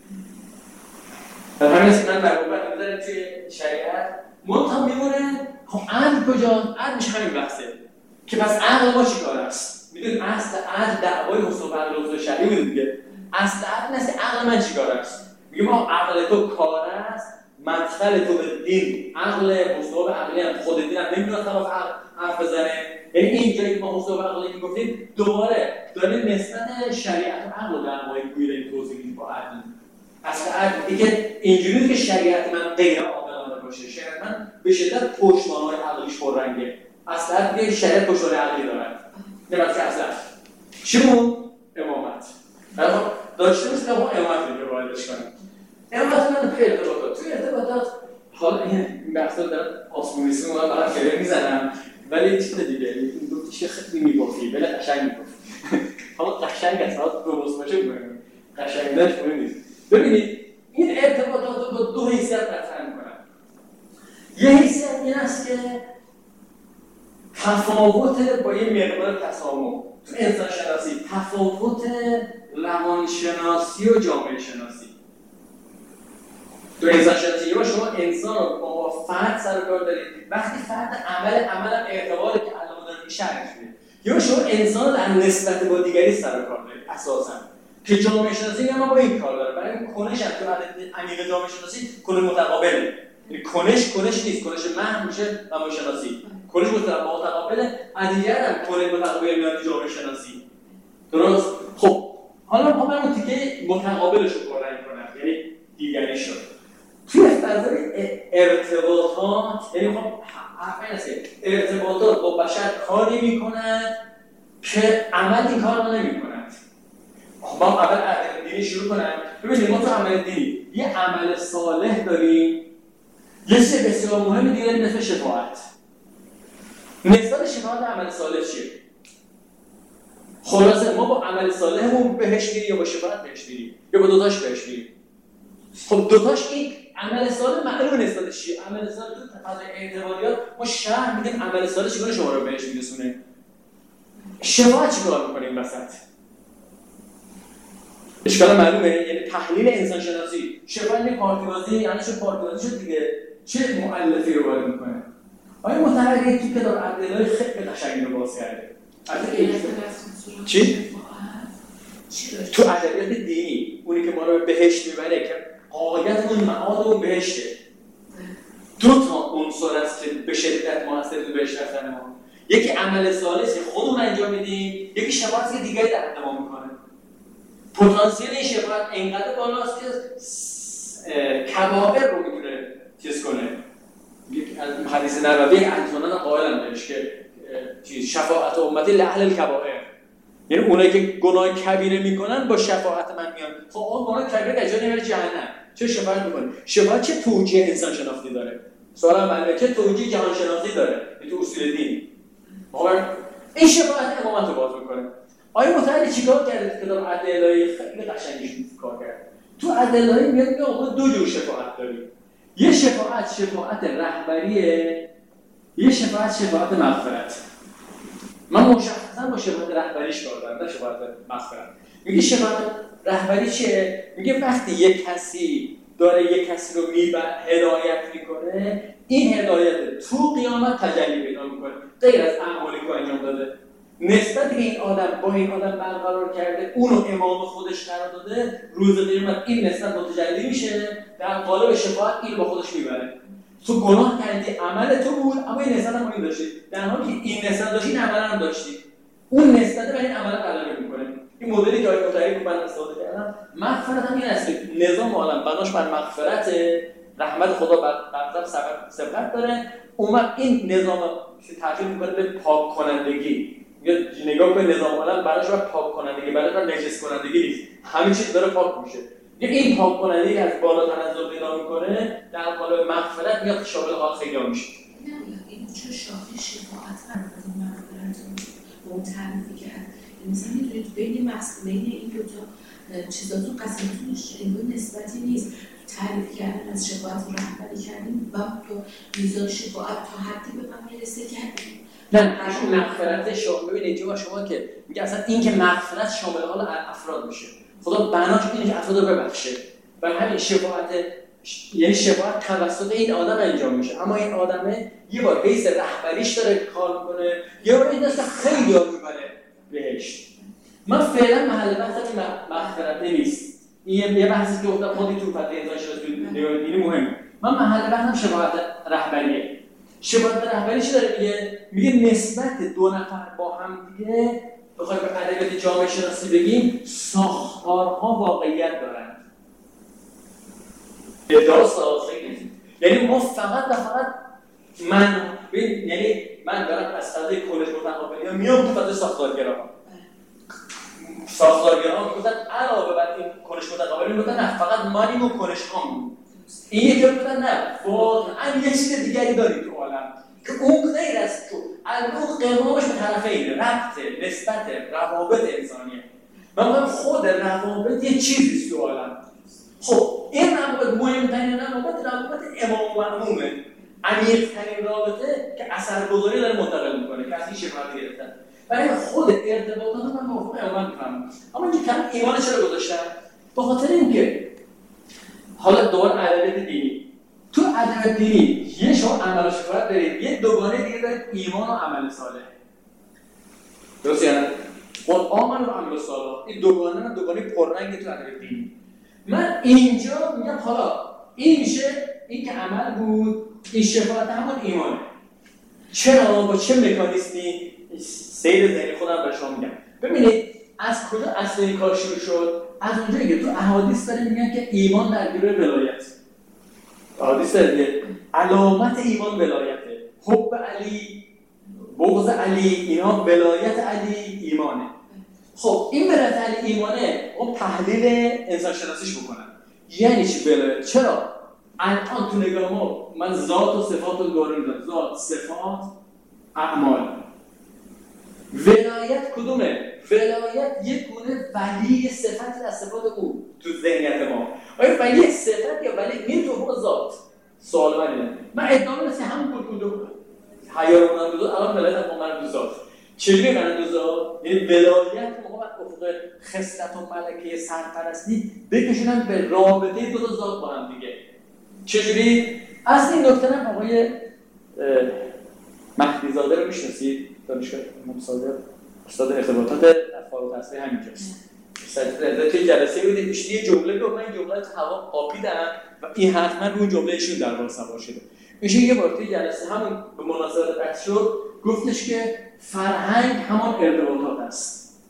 S1: در همین است که من نبوت میذارم توی شریعت منتها میمونه خب عدل کجا؟ عدل میشه همین بحثه که پس عقل ما چی کار است؟ میدونید اصل عدل دعوای حسن و عقل حسن شرعی بود دیگه اصل عدل است عقل من چی کار است؟ میگه ما عقل تو کار است مدخل تو به دین عقل حسن و عقلی هم خود دین هم نمیدونه طرف حرف بزنه یعنی این جایی که ما حسن و عقلی میگفتیم دوباره داریم نسبت شریعت و عقل رو در مورد این توضیح میدیم با عدل اصل عدل دیگه اینجوریه که شریعت من غیر عاقلانه باشه شریعت من به شدت پشتوانه‌های عقلیش پررنگه اصل عدل دیگه شریعت پشتوانه عقلی دارد نمی‌دونم که اصل چیمون امامت خب داشته باشه ما امامت رو واردش کنیم امامت من توی ارتباطات توی ارتباطات حالا این بحثا دارم آسمونیسی رو برام کلمه میزنم ولی چیز دیگه این دو چیز خیلی میگفتی ولی قشنگ میگفتی حالا قشنگ است حالا درست باشه میگم قشنگ داشت مهم نیست ببینید این ارتباطات رو با دو حیثیت مطرح میکنم یه حیثیت این است که تفاوت با یه مقدار تسامح تو انسان شناسی تفاوت روانشناسی و جامعه شناسی تو انسان شناسی یا شما انسان رو با فرد سر کار دارید وقتی فرد عمل عمل هم اعتباره که علامه داره شرح میشه یا شما انسان رو در نسبت با دیگری سر کار دارید اساسا که جامعه شناسی هم با این کار داره. برای این کنش هم تو عدد عمیق جامعه شناسی کنش متقابله. یعنی کنش کنش نیست، کنش محض میشه جامعه شناسی. کنش متقابله، ادیگر هم کنش متقابل میاد جامعه شناسی. درست؟ خب حالا ما برای اون تیکه متقابلش رو کار کنم، یعنی دیگری شد. توی فضای ارتباطات، یعنی خب حرفی هست ارتباطات با بشر کاری میکنند که عمل این کار رو نمیکنند. ما اول عمل دینی شروع کنم. ببینید ما تو عمل دینی یه عمل صالح داریم، یه چیز بسیار مهم دیگه داریم مثل شفاعت. نسبت شفاعت عمل صالح چیه؟ خلاصه ما با عمل صالحمون بهش میریم یا با شفاعت بهش میریم یا با دوتاش بهش میریم. خب دوتاش این عمل صالح معلومه نسبتش چیه؟ عمل صالح تو فضای اعتباریات ما شرح میدیم عمل صالح چگونه شما رو بهش میرسونه. شفاعت چیکار میکنه این وسط؟ اشکال معلومه، یعنی تحلیل انسان شناسی. شفاعت یه پارتی بازی، یعنی چه پارتی بازی شد دیگه، چه مؤلفه‌ای رو وارد میکنه؟ آیا متحرر تو کتاب عبدالله خیلی قشنگی رو باز کرده. چی؟ تو ادبیات دینی اونی که ما رو به بهشت میبره که غایت اون معاد اون بهشته. دو تا عنصر است که به شدت موثر تو بهشت رفتن ما. یکی عمل صالح که خودمون انجام میدیم، یکی شفاعتی که دیگری در حد ما میکنه. پتانسیل این شفاعت اینقدر بالاست که کبائر رو میتونه چیز کنه. از حدیث نبوی اهل سنت قائلن بهش که شفاعت امتی لاهل الکبائر، یعنی اونایی که گناه کبیره میکنن با شفاعت من میان. خب اون گناه کبیره اجازه نمیره جهنم، چه شفاعت میکنه؟ شفاعت چه توجیه انسان شناختی داره؟ سوال من چه توجیه جهان شناختی داره تو اصول دین؟ واقعا این شفاعت امامت رو باز میکنه. آیا متعالی چیکار کرده؟ کتاب عدل الهی خیلی قشنگش کار کرد. تو عدل الهی میاد میگه آقا دو جور شفاعت داریم. یه شفاعت شفاعت رهبریه، یه شفاعت شفاعت مغفرت. من مشخصا با شفاعت رهبریش کار دارم، نه شفاعت مغفرت. میگه شفاعت رهبری چیه؟ میگه وقتی یک کسی داره یک کسی رو میبر هدایت میکنه، این هدایت تو قیامت تجلی پیدا میکنه، غیر از اعمالی که انجام داده. نسبت به این آدم با این آدم برقرار کرده، اونو امام خودش قرار داده، روز قیامت این نسبت متجلی میشه، در قالب شفاعت این با خودش میبره. تو گناه کردی، عمل تو بود، اما این نسبت هم این داشتی. در حالی که این نسبت داشتی، این عمل هم داشتی. اون نسبت به این عمل غلبه میکنه. این مدلی که آقای مطهری رو من استفاده کردم، مغفرت هم این است که نظام عالم بناش بر مغفرت، رحمت خدا بر غضب سبقت داره. اومد این نظام تغییر میکنه به پاک کنندگی. میگه نگاه کن نظام عالم براش بر پاک کنندگی، برای نجس کنندگی نیست. همه چیز داره پاک میشه. این پاک کنندگی از بالا تنزل پیدا میکنه، در قالب مغفرت میاد شامل حال خیلی میشه.
S2: این چه شاخه شفاعت از این مغفرت رو اون تعریفی کرد. مثلا میتونید بین مسئولین این دو تا چیزاتون قسمتونش انگار نسبتی نیست. تعریف کردن از شفاعت رو رهبری کردیم و تو میزان شفاعت تا حدی به من میرسه کردیم.
S1: نه نه مغفرت شما ببینید جوا شما که میگه اصلا این که مغفرت شامل حال افراد میشه. خدا بناش اینه که افراد رو ببخشه. برای همین شفاعت یعنی شفاعت توسط این آدم انجام میشه، اما این آدمه یه بار بیس رهبریش داره کار میکنه، یه بار این دست خیلی ها میبره بهشت. من فعلا محل بحث این مغفرت نیست. این یه بحثی که گفتم خودی تو فتره انسان شناسی نگاه دینی مهمه. من محل بحثم شفاعت رهبریه. شفاعت رهبری چی داره میگه؟ میگه نسبت دو نفر با هم دیگه بخوایم به ادبیات جامعه شناسی بگیم ساختارها واقعیت دارند. ادعا ساختاری، یعنی ما فقط و فقط من یعنی من دارم از فضای کنش متقابلی ها میام تو فضای ساختارگرا ها. ساختارگرا ها میگفتن علاوه بر این کنش متقابلی میگفتن نه فقط مانیم و کنش هامون. این یکی رو میگفتن نه واقعا یه چیز دیگری داریم تو عالم که اون غیر از تو الان قرمامش به طرفین ربط نسبت روابط انسانیه. من میگم خود روابط یه چیزیست تو عالم. خب این روابط مهمترین روابط روابط امام و مأمومه، عمیق‌ترین رابطه که اثرگذاری داره منتقل میکنه که از این شفاعت گرفتن. برای خود ارتباطات من موافق امام میفهمم، اما اینکه کم ایمان چرا گذاشتم؟ به خاطر اینکه حالا دوباره ادبیات دینی، تو ادبیات دینی یه شما عمل و شفاعت دارید، یه دوگانه دیگه دارید ایمان و عمل صالح. درست یا نه؟ قل آمنوا و عملوا الصالحات. این دوگانه نه دوگانه پررنگ تو ادب دین. من اینجا میگم حالا این میشه این که عمل بود، این شفاعت همون ایمانه. چرا با چه مکانیزمی سیر ذهنی خودم به شما میگم. ببینید از کجا اصل این کار شروع شد؟ از اونجایی که تو احادیث داریم میگن که ایمان در گروه ولایت. احادیث داره علامت ایمان ولایته. حب علی، بغض علی، اینا ولایت علی ایمانه. خب این ولایت علی ایمانه، اون تحلیل انسان شناسیش بکنن. یعنی چی ولایت؟ چرا؟ الان تو نگاه ما من ذات و صفات رو دوره میدم. ذات، صفات، اعمال. ولایت کدومه؟ ولایت یک گونه ولی صفتی از صفات او تو ذهنیت ما. آیا ولی صفت یا ولی میره تو حکم ذات؟ سوال منه. من ادعا می‌کنم همون کلکوندو حیا رو من دوزاد الان ولایت از من دوزاد. چجوری من دوزاد؟ یعنی ولایت موقع افق خصلت و ملکه سرپرستی بکشونم به رابطه دو تا ذات با هم دیگه. چجوری؟ از این نکته هم آقای مهدی زاده رو میشناسید؟ دانشگاه امام صادق استاد ارتباطات فارغ التحصیل همینجاست. مثلا توی جلسه بودیم ایشون یه جمله گفت، من این جمله رو هوا قاپیدم و این حتما رو اون جمله ایشون در واقع سوار شده. ایشون یه بار توی جلسه همون به مناسبت بحث شد گفتش که فرهنگ همان ارتباطات است.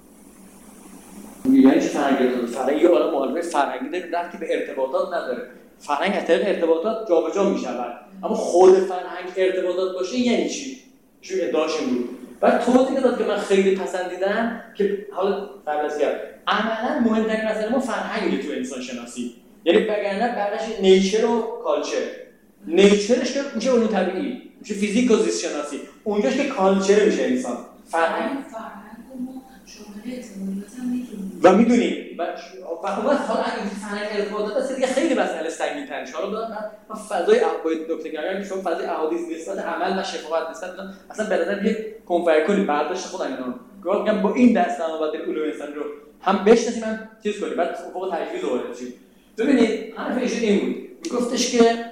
S1: یعنی چه فرهنگ ارتباطات؟ فرهنگ یه عالم معلومه فرهنگی داره ربطی به ارتباطات نداره. فرهنگ از طریق ارتباطات جابجا میشود. اما خود فرهنگ ارتباطات باشه یعنی چی؟ ایشون ادعاش این بود. بعد توضیح داد که من خیلی پسندیدم که حالا قبل از اینکه عملاً مهمترین مسئله ما فرهنگه تو انسان شناسی. یعنی بگرنه بقیش نیچر و کالچر. نیچرش که میشه علوم طبیعی، میشه فیزیک و زیست شناسی. اونجاش که کالچر میشه انسان. فرهنگ
S2: شامل اعتمادات هم میدونیم
S1: و میدونیم و اون حالا اگه فرهنگ ارتباطات هست دیگه خیلی مسئله سنگین‌تره. حالا من فضای احوال دکتر گرگان که شما فضای احادیث نسبت عمل و شفاعت نسبت اصلا به نظر یک کنفر کنی برداشت خودم اینا رو میگم با این دست هم باید علوم انسانی رو هم بشناسیم هم چیز کنیم بعد فوق تجویز وارد شیم. ببینید حرف ایشون این بود، میگفتش که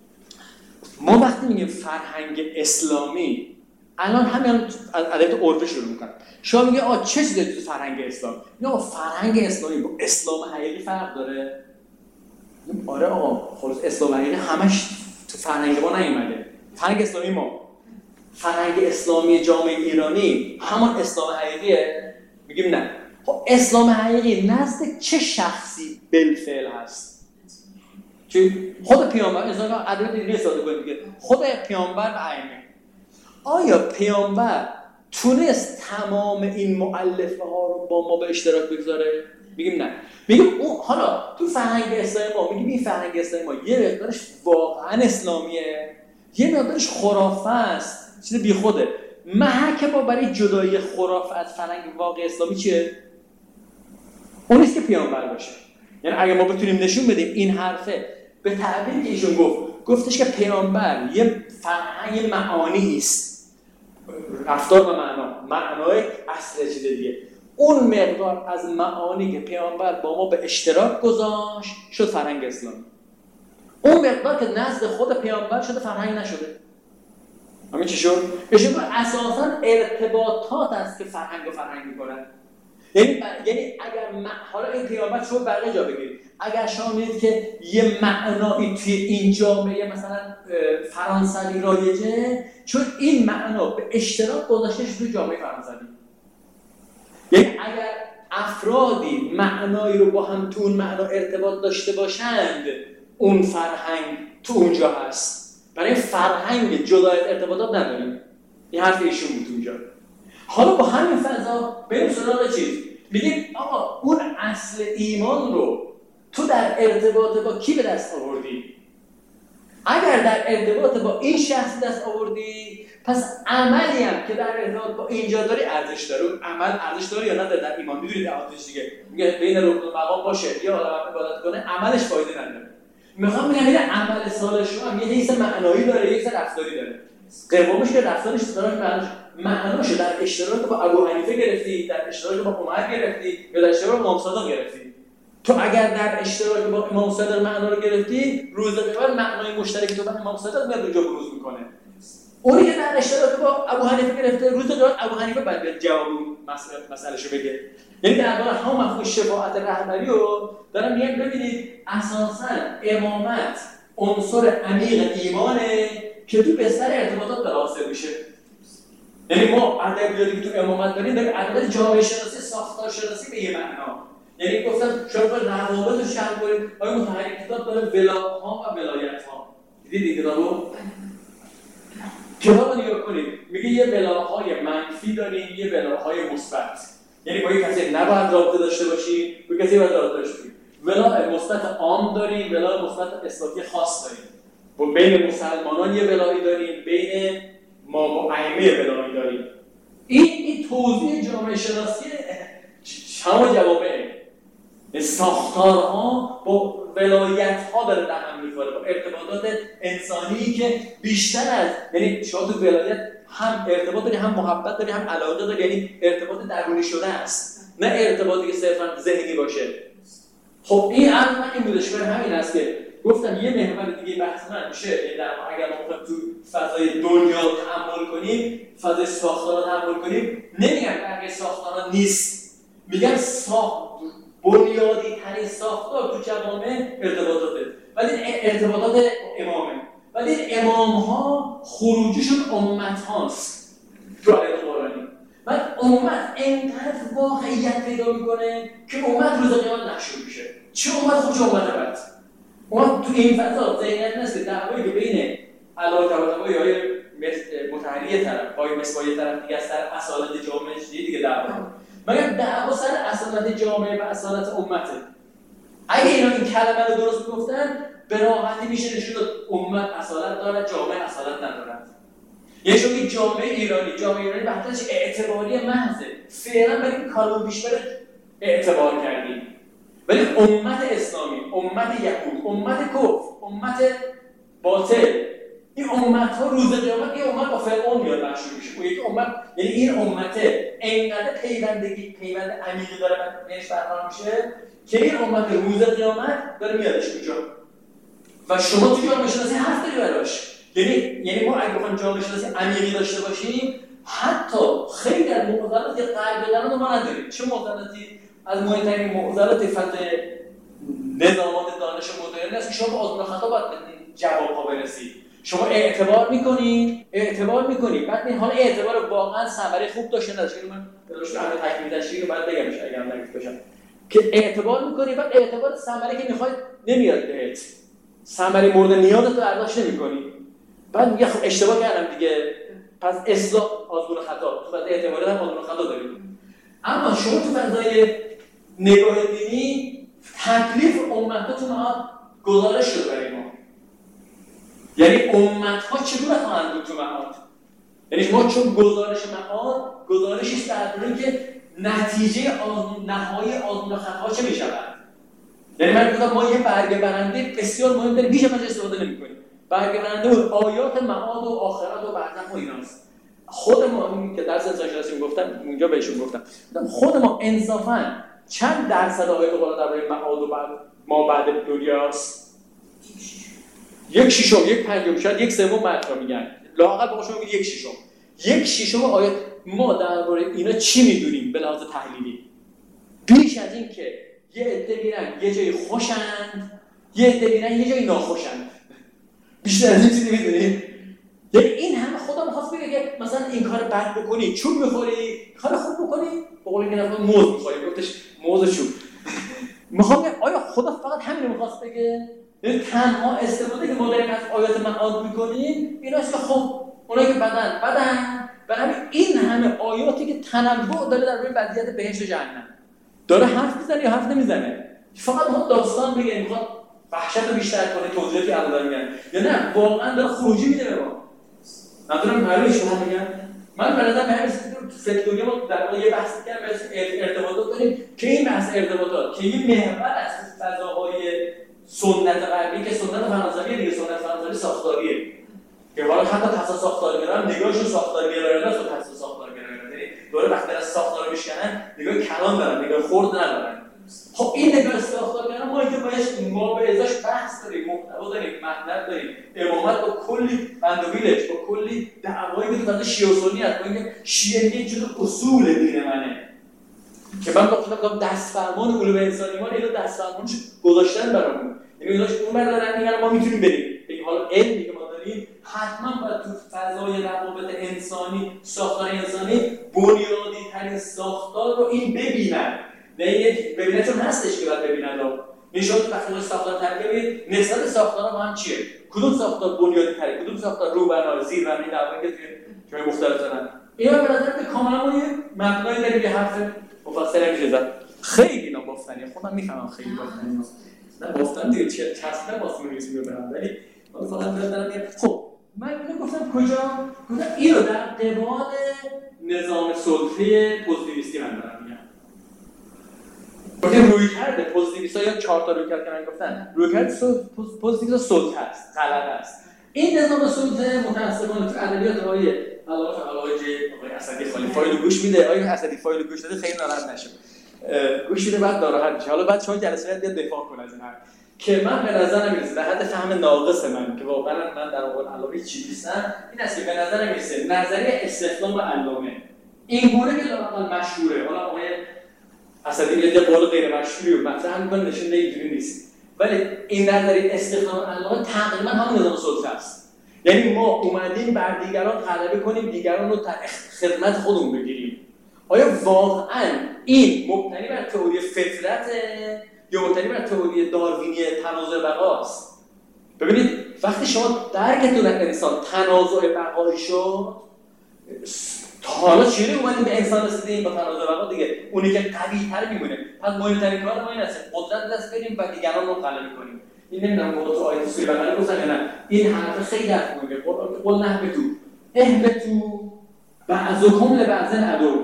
S1: ما وقتی میگیم فرهنگ اسلامی الان همین از ادبیات عرفی شروع میکنن. شما میگه آ چه چیزی تو فرهنگ اسلام؟ نه فرهنگ اسلامی با اسلام حقیقی فرق داره. آره آقا خلاص اسلام حقیقی همش تو فرهنگ ما نیومده. فرهنگ اسلامی ما فرهنگ اسلامی جامعه ایرانی همان اسلام حقیقیه؟ میگیم نه. خب اسلام حقیقی نزد چه شخصی بالفعل هست؟ چون خود پیامبر انسان ادبیات دینی استفاده کنه دیگه. خود پیامبر و ائمه. آیا پیامبر تونست تمام این مؤلفه ها رو با ما به اشتراک بگذاره؟ میگیم نه. میگیم اون حالا تو فرهنگ اسلامی ما میگیم این فرهنگ اسلامی ما یه مقدارش واقعا اسلامیه، یه مقدارش خرافه است، چیز بیخوده. محک ما برای جدایی خرافه از فرهنگ واقع اسلامی چیه؟ اون نیست که پیامبر باشه. یعنی اگه ما بتونیم نشون بدیم این حرفه به تعبیری که ایشون گفت، گفتش که پیامبر یه فرهنگ معانی است. رفتار و معنا، معنای اصل چیز دیگه. اون مقدار از معانی که پیامبر با ما به اشتراک گذاشت شد فرهنگ اسلامی. اون مقدار که نزد خود پیامبر شده فرهنگ نشده. همین چی شد؟ ایشون اساساً ارتباطات است که فرهنگ و فرهنگ می‌کنن. یعنی یعنی اگر م... حالا این پیامبر شما بقیه جا بگیرید، اگر شما می‌دید که یه معنایی توی این جامعه مثلا فرانسوی رایجه، چون این معنا به اشتراک گذاشته شده توی جامعه فرانسوی. یعنی اگر افرادی معنایی رو با هم تو اون معنا ارتباط داشته باشند، اون فرهنگ تو اونجا هست. برای فرهنگ جدا از ارتباطات نداریم. این حرف ایشون بود اونجا. حالا با همین فضا بریم سراغ چیز. میگیم آقا اون اصل ایمان رو تو در ارتباط با کی به دست آوردی؟ اگر در ارتباط با این شخص دست آوردی، پس عملی هم که در ارتباط با اینجا داری ارزش داره. اون عمل ارزش داره یا نداره در ایمان؟ میدونید عادتش دیگه. میگه بین رکن و مقام باشه یا آدم عبادت کنه، عملش فایده نداره. میخوام بگم این عمل صالح شما هم یه حیث معنایی داره، یه حیث رفتاری داره. قوامش که رفتارش داره معناش معناشو در اشتراک با ابو حنیفه گرفتی، در اشتراک با عمر گرفتی یا در اشتراک با امام صادق گرفتی. تو اگر در اشتراک با امام صادق معنا رو گرفتی، روز قیامت معنای مشترک تو با امام صادق میاد اونجا بروز میکنه. اونی که در اشتراک با ابو حنیفه گرفته روز داد ابو حنیفه بعد بیاد جواب مسئله مسئلهشو بگه. یعنی در واقع هم مفهوم شفاعت رهبری رو دارم میگم ببینید اساساً امامت عنصر عمیق ایمانه که تو بستر ارتباطات داره حاصل میشه. یعنی ما ادبیاتی که تو امامت داریم داریم ادبیات جامعه شناسی ساختار شناسی به یه معنا. یعنی گفتم شما روابط رو شرح کنید. آیا متحرک کتاب داره ولاها و ولایت‌ها. دیدید این کتابو؟ کتاب رو نگاه کنید. میگه یه ولاهای منفی داریم، یه ولاهای مثبت. یعنی با یک کسی نباید رابطه داشته باشیم، با کسی باید رابطه داشته باشیم. ولا مثبت عام داریم، ولا مثبت اصلاحی خاص داریم. و بین مسلمانان یه ولایی داریم، بین ما با ائمه ولایی داریم. این این توضیح جامعه شناسی شما جوامع ساختارها با ولایت‌ها داره در هم می‌خوره، با ارتباطات انسانی که بیشتر از یعنی شما تو ولایت هم ارتباط داری، هم محبت داری، هم علاقه داری، یعنی ارتباط درونی شده است، نه ارتباطی که صرفاً ذهنی باشه. خب این عرض من این بودش برای همین است که گفتم یه محور دیگه بحث من میشه در اگر ما بخوایم تو فضای دنیا تأمل کنیم، فضای ساختارها تأمل کنیم، نمیگم بقیه ساختارها نیست، میگم ساخت بنیادی ترین ساختار تو جوامع ارتباطاته، ولی ارتباطات امامه، ولی امام ها خروجشون امت هاست تو آیات قرآنی. بعد امت اینقدر واقعیت پیدا میکنه که امت روز قیامت نشون میشه. چه امت خوب چه امت بد. امت تو این فضا ذهنیت نیست که دعوایی که بین علاوه طباطبایی های متحریه طرف های مصباحی طرف دیگه از سر اصالت جامعه دیگه دیگه دعوا مگر دعوا سر اصالت جامعه و اصالت امته. اگه اینا این کلمه رو درست گفتن به راحتی میشه نشون داد امت اصالت دارد، جامعه اصالت ندارد. یعنی شما که جامعه ایرانی، جامعه ایرانی وقتش اعتباری محضه، فعلا برای این کارو پیش بره اعتبار کردیم. ولی امت اسلامی، امت یهود، امت کفر، امت باطل، این امت ها روز قیامت این امت با فرعون میاد مشهور میشه. اون یکی امت یعنی این امته اینقدر پیوندگی پیوند عمیقی داره بهش برقرار میشه که این امت روز قیامت داره میادش کجا. و شما تو جامعه شناسی حرف داری براش. یعنی یعنی ما اگه بخوایم جامعه شناسی عمیقی داشته باشیم، حتی خیلی از معضلات غرب دارن ما نداریم. چه معضلاتی؟ از مهمترین معضلات فضای نظامات دانش مدرن است که شما با آزمون خطا باید جواب‌ها برسید. شما اعتبار می‌کنید، اعتبار می‌کنید، بعد این حال اعتبار واقعا ثمره خوب داشته نداشته. من درست همه تکمیل تشریح رو بعد بگمش اگه هم نگفت باشم که اعتبار می‌کنید، بعد اعتبار ثمره که می‌خواید نمیاد بهت. ثمره مورد نیازت رو برداشت نمی‌کنید. بعد میگه خب اشتباه کردم دیگه، پس اصلاح آزمون خطا. تو بعد اعتباری هم آزمون خطا دارید. اما شما تو فضای نگاه دینی تکلیف امت‌ها ما گزارش شده برای ما. یعنی امت‌ها چگونه خواهند بود تو معاد؟ یعنی ما چون گزارش معاد گزارشی است درباره که نتیجه آزمون نهایی آزمون خطا چه می‌شود. یعنی من گفتم ما یه برگه برنده بسیار مهم داریم، بیش ازش استفاده نمی‌کنیم. برگه برنده آیات معاد و آخرت و بعد و ایناست. خود ما که درس انسان شناسی میگفتم اونجا بهشون گفتم خود ما انصافاً چند درصد آیات قرآن درباره معاد و بعد ما بعد دنیاست؟ یک ششم، یک پنجم، شاید یک سوم متن میگن. لااقل با شما میگه یک ششم. یک ششم آیات ما درباره اینا چی میدونیم به لحاظ تحلیلی؟ بیش از این که یه عده میرن یه جای خوشند، یه عده میرن یه جای ناخوشند. بیشتر از این چیزی میدونید؟ یعنی این همه خدا می‌خواست بگه که مثلا این کار بد بکنی، چوب می‌خوری، کار خوب بکنی، به قول اینکه مثلا موز می‌خوری، گفتش موز چوب. می‌خوام بگم آیا خدا فقط همین رو می‌خواست بگه؟ یعنی تنها استفاده که ما داریم از آیات معاد می‌کنیم ایناست که خب اونایی که بدن بدن، برای این همه آیاتی که تنوع داره در روی وضعیت بهشت و جهنم. داره حرف می‌زنه یا حرف نمی‌زنه؟ فقط ما داستان بگه می‌خواد وحشت رو بیشتر کنه، توضیحاتی الان میگن یا نه واقعا داره خروجی میده به ما. ندارم معلومه شما میگم من به نظر همین تو سکتوری ما در واقع یه بحث کردم بحث ارتباطات داریم که این بحث ارتباطات که این محور از فضاهای سنت غربی که سنت فرانسوی دیگه سنت فرانسوی ساختاریه که حالا حتی تخصص ساختارگرایان نگاهشون ساختارگرایانه است و تخصص ساختارگرایانه یعنی دوره وقتی از ساختار میشکنن نگاه کلان دارن، نگاه خرد ندارن. خب این نگاه ساختارگرایان ما که باید ما به ازاش بحث داریم، محتوا داریم، مطلب داریم، امامت با کلی بندویلش با کلی دعوایی که شیعه و سنی هست، میگه شیعه یه جور اصول دین منه که من گفتم دستفرمان علوم انسانی ما اینو دستفرمانش گذاشتن برامون، یعنی اینا اون بر دارن میگن ما میتونیم بریم بگیم حالا علمی که ما داریم حتما باید تو فضای روابط انسانی ساختار انسانی بنیادی ترین ساختار رو این ببینن، نه یک ببینن چون هستش که باید ببینن رو میشه وقتی ساختار ترکیبی نسبت ساختارها با هم چیه، کدوم ساختار بنیادی تره، کدوم ساختار روبنا زیر بنا این دعوایی که توی جای مختلف دارن. اینا به نظر میاد کاملا ما یه مبنای داریم یه حرف مفصل میشه زد. خیلی اینا بافتنیه، خودم میفهمم خیلی بافتنیه. نه بافتن دیگه چه چسبه واسه من نیست میگم، ولی من فقط دارم میگم خب من اینو گفتم کجا؟ گفتم اینو در قبال نظام سلطه پوزیتیویستی من دارم میگم. گفتم روی کرده پوزیتیویست‌ها یا چهار تا روی کرد که من گفتن روی کرده پوزیتیویست سلطه است، غلبه است. این نظام سلطه متأسفانه تو ادبیات آقای علامه آقای آقای اسدی خالی فایل گوش میده، آقای اسدی فایل گوش داده خیلی ناراحت نشه. گوش میده بعد ناراحت میشه. حالا بعد شما جلسه بیاد دفاع کنه از این حرف که من به نظر نمیرسه در حد فهم ناقص من که واقعا من در واقع علامه چی نیستم، این است که به نظر نمیرسه نظریه استخدام علامه این گونه که لااقل مشهوره، حالا آقای اسدی یه قول غیر مشهوری و مطرح میکنه نشون اینجوری نیست، ولی این نظریه استخدام علامه تقریبا همون نظام سلطه است. یعنی ما اومدیم بر دیگران غلبه کنیم، دیگران رو در خدمت خودمون بگیریم. آیا واقعا این مبتنی بر تئوری فطرت یا مبتنی بر تئوری داروینی تنازع بقاست؟ ببینید وقتی شما درکتون از انسان تنازع بقایی شد، تا حالا چیزی اومدیم به انسان رسیدیم با تنازع بقا دیگه، اونی که قوی‌تر میمونه. پس مهمترین کار ما این است قدرت دست بدیم و دیگران رو غلبه کنیم. این نمیدونم موضوع آیه سوره بقره گفتن یا نه، این حرف خیلی حرف مهمه. قول نهبتو اهبتو بعضکم لبعض عدو،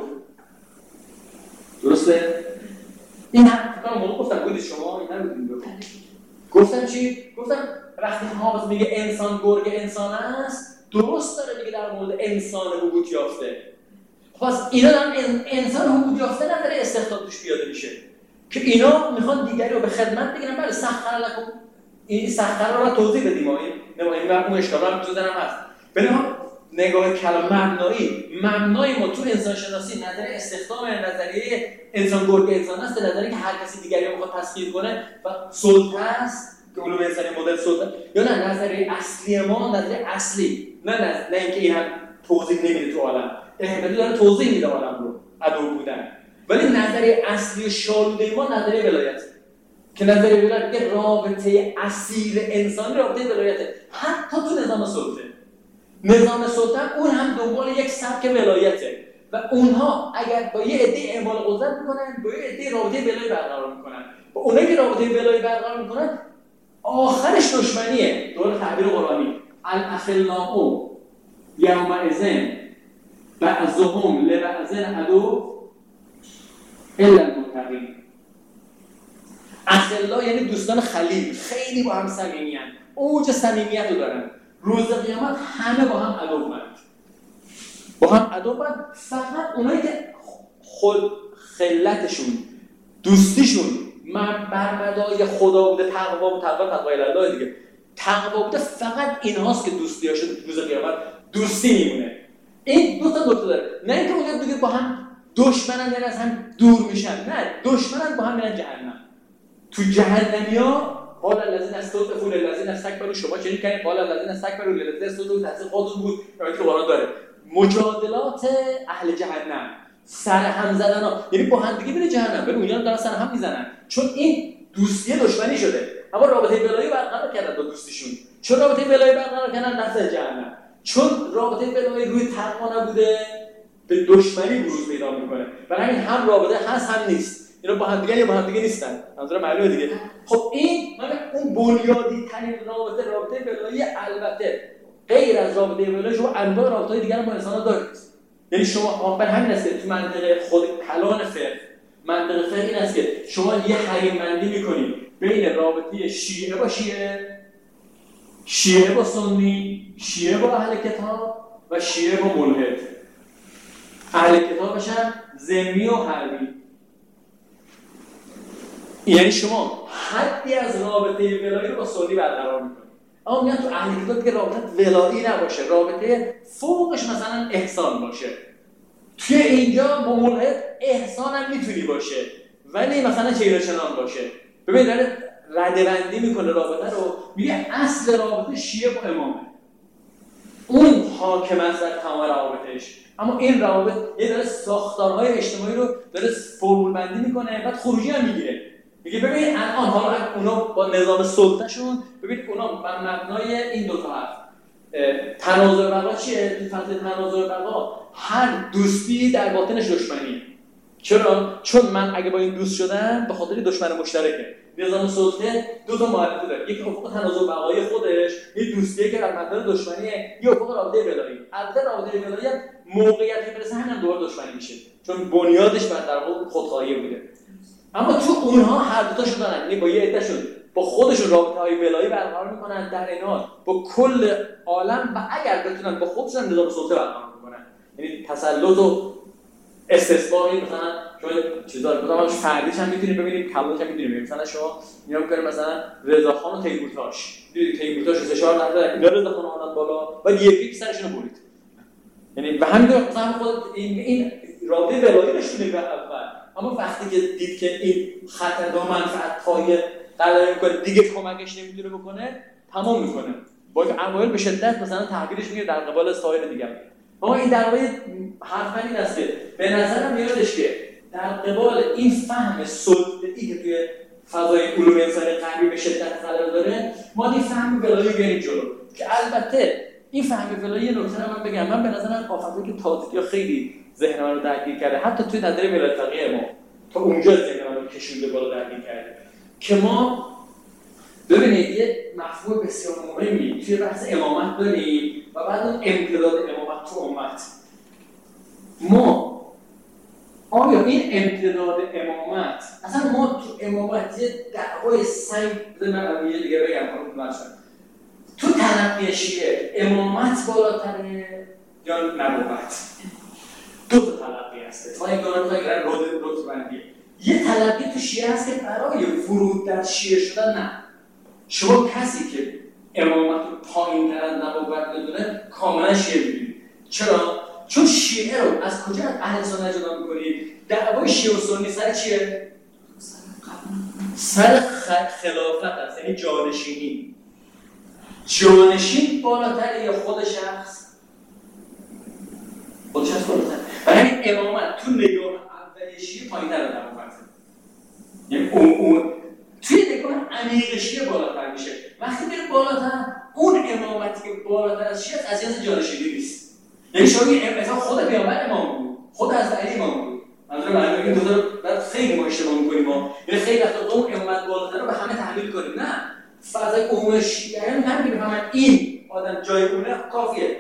S1: درسته؟ این حرف من موقع گفتم بودید شما این نمیدونید بگم گفتم چی؟ گفتم وقتی حافظ میگه انسان گرگ انسان است درست داره میگه در مورد انسان حبوط یافته. پس اینا دارن انسان حبوط یافته نداره استخدام توش پیاده میشه که اینا میخوان دیگری رو به خدمت بگیرن. بله سخر لکم این سخر رو توضیح بدیم این نمایی و اون اشکال هم تو دارم هست. بنابراین نگاه کلام مبنایی مبنای ما تو انسان شناسی نظریه استخدام نظریه انسان گرگ انسان است، نظریه که هر کسی دیگری رو میخواد تسخیر کنه و سلطه است که علوم انسانی مدل سلطه، یا نه نظریه اصلی ما نظریه اصلی نه نه نه اینکه این هم توضیح نمیده تو عالم، احمدی داره توضیح میده عالم رو عدو بودن، ولی نظریه اصلی و شالوده ما نظریه ولایت که نظریه ولایت که رابطه اصیل انسانی رابطه ولایته. حتی تو نظام سلطه نظام سلطه اون هم دنبال یک سبک ولایته و اونها اگر با یه عده اعمال قدرت میکنن با یه عده رابطه ولایی برقرار میکنن، با اونایی که رابطه ولایی برقرار میکنن آخرش دشمنیه. دور تعبیر قرآنی الاخلاء یومئذ بعضهم لبعض عدو الا المتقین. اخلاء یعنی دوستان خلیل، خیلی با هم صمیمیان، اوج صمیمیت رو دارن. روز قیامت همه با هم عدوند، با هم عدوند. فقط اونایی که خود خلتشون دوستیشون بر مبنای خدا بوده، تقوا و تقوا تقوای الله دیگه، تقوا بوده، فقط اینهاست که دوستیاشون روز قیامت دوستی میمونه. این دو تا نکته داره، نه اینکه اونجا دیگه با هم دشمنن یعنی از هم دور میشن، نه دشمنن با هم میرن جهنم. تو جهنمیا قال الذين استضعفوا للذين استكبروا، شما چنین کنید قال الذين استكبروا للذين استضعفوا تحصیل خودتون بود که قرآن داره. مجادلات اهل جهنم، سر هم زدن ها، یعنی با هم دیگه میره جهنم، ولی اونجا دارن سر هم میزنن چون این دوستی دشمنی شده. اما رابطه ولایی برقرار کردن با دوستیشون. چون رابطه ولایی برقرار کردن نفس جهنم، چون رابطه ولایی روی تقوا نبوده به دشمنی بروز پیدا میکنه. برای همین هم رابطه هست هم نیست، اینا با هم دیگه یا با هم دیگه نیستن. منظور معلومه دیگه. خب این من اون بنیادی ترین رابطه رابطه ولایی، البته غیر از رابطه ولایی شما انواع رابطه‌های دیگه با انسان‌ها دارید. یعنی شما واقعا همین است که تو منطقه خود کلان فقه، منطقه فقه این است که شما یه حریم بندی می‌کنید بین رابطه شیعه با شیعه، شیعه با سنی، شیعه با اهل کتاب و شیعه با ملحد. اهل کتابش هم ذمی و حربی. یعنی شما حدی از رابطه ولایی رو با سنی برقرار می‌کنید، اما میگن تو اهل کتاب که رابطه ولایی نباشه، رابطه فوقش مثلا احسان باشه. توی اینجا با ملحد احسان هم میتونی باشه ولی مثلا چیل و چنان باشه. ببین داره ردبندی میکنه رابطه رو، میگه اصل رابطه شیعه با امامه، اون حاکم است در تمام روابطش. اما این روابط یه داره ساختارهای اجتماعی رو داره فرمول بندی میکنه، بعد خروجی هم میگیره. میگه ببین الان حالا اونا با نظام سلطه‌شون، ببین اونا بر مبنای این دو تا حرف تناظر بقا چیه؟ تو فضای تناظر بقا هر دوستی در باطنش دشمنیه. چرا؟ چون من اگه با این دوست شدم به خاطر دشمن مشترکه. نظام سلطه دو تا معادله داره، یک افق تناظر بقای خودش، یک دوستیه که در مبدا دشمنیه، یک افق رابطه ولایی. البته رابطه ولایی هم موقعیتی برسه همین دوباره دشمنی میشه، چون بنیادش بر در واقع خودخواهی بوده. اما تو اونها هر دو تاشون دارن، یعنی با یه عدهشون با خودشون رابطه‌های ولایی برقرار میکنن، در اینال با کل عالم و اگر بتونن با خودشون نظام سلطه برقرار میکنن. یعنی تسلط و استثباری مثلا شما چیزا رو مثلا فردیش هم میتونید ببینید، کلاش هم میتونید ببینید. مثلا شما میگم که مثلا رضاخان و تیمورتاش، دیدید تیمورتاش رو سه نفر اینا رضاخان آوردن بالا و یکی یکی سرشون رو برید. یعنی به همین دلیل مثلا خود این این رابطه ولایی نشونه به اول، اما وقتی که دید که این خطر و منفعت پای قرار میکنه دیگه کمکش نمیتونه بکنه، تمام میکنه. با اینکه اوایل به شدت مثلا تحقیرش میگیره در قبال سایر دیگه. اما این در واقع حرف این است که به نظرم میادش که در قبال این فهم سلطه‌ای که توی فضای علوم انسانی غربی به شدت خلل داره، ما این فهم ولایی بیاریم جلو. که البته این فهم ولایی نکته رو من بگم، من به نظرم آفاقی که تازگی خیلی ذهن من رو درگیر کرده، حتی توی نظریه ولایت فقیه ما تا اونجا ذهن من رو کشونده بالا درگیر کرده که ما ببینید یه مفهوم بسیار مهمی توی بحث امامت داریم و بعد اون امتداد امامت تو امت. ما آیا این امتداد امامت اصلا ما تو امامت یه دعوای سنگ من یه دیگه بگم کنم تو تلقی شیعه امامت بالاتره یا نبوت؟ دو تا تلقی هسته تا این دارم تا این رد بندیه. یه تلقی تو شیعه هست که برای ورود در شیعه شدن نه، شما کسی که امامت رو پایین تر از نبوت بدونه کاملا شیعه می‌بینید. چرا؟ چون شیعه رو از کجا از اهل سنت جدا می‌کنید؟ دعوای شیعه و سنی سر چیه؟ سر خلافت است، یعنی جانشینی. جانشین بالاتر یا خود شخص؟ خود شخص بالاتر. برای همین امامت تو نگاه اولی شیعه پایین‌تر از نبوت. یعنی اون اون توی نگاه عمیق شیعه بالاتر میشه. وقتی میره بالاتر، اون امامتی که بالاتر از شیعه از جنس جانشینی نیست. یعنی شما میگید مثلا خود پیامبر امام بود، خود از علی امام بود. منظورم همین این دو تا بعد خیلی ما اشتباه می‌کنیم ما. یعنی خیلی وقتا اون امامت بالاتر رو به همه تحمیل کنیم. نه، فضای عموم شیعه هم می‌فهمن این آدم جای اونه کافیه.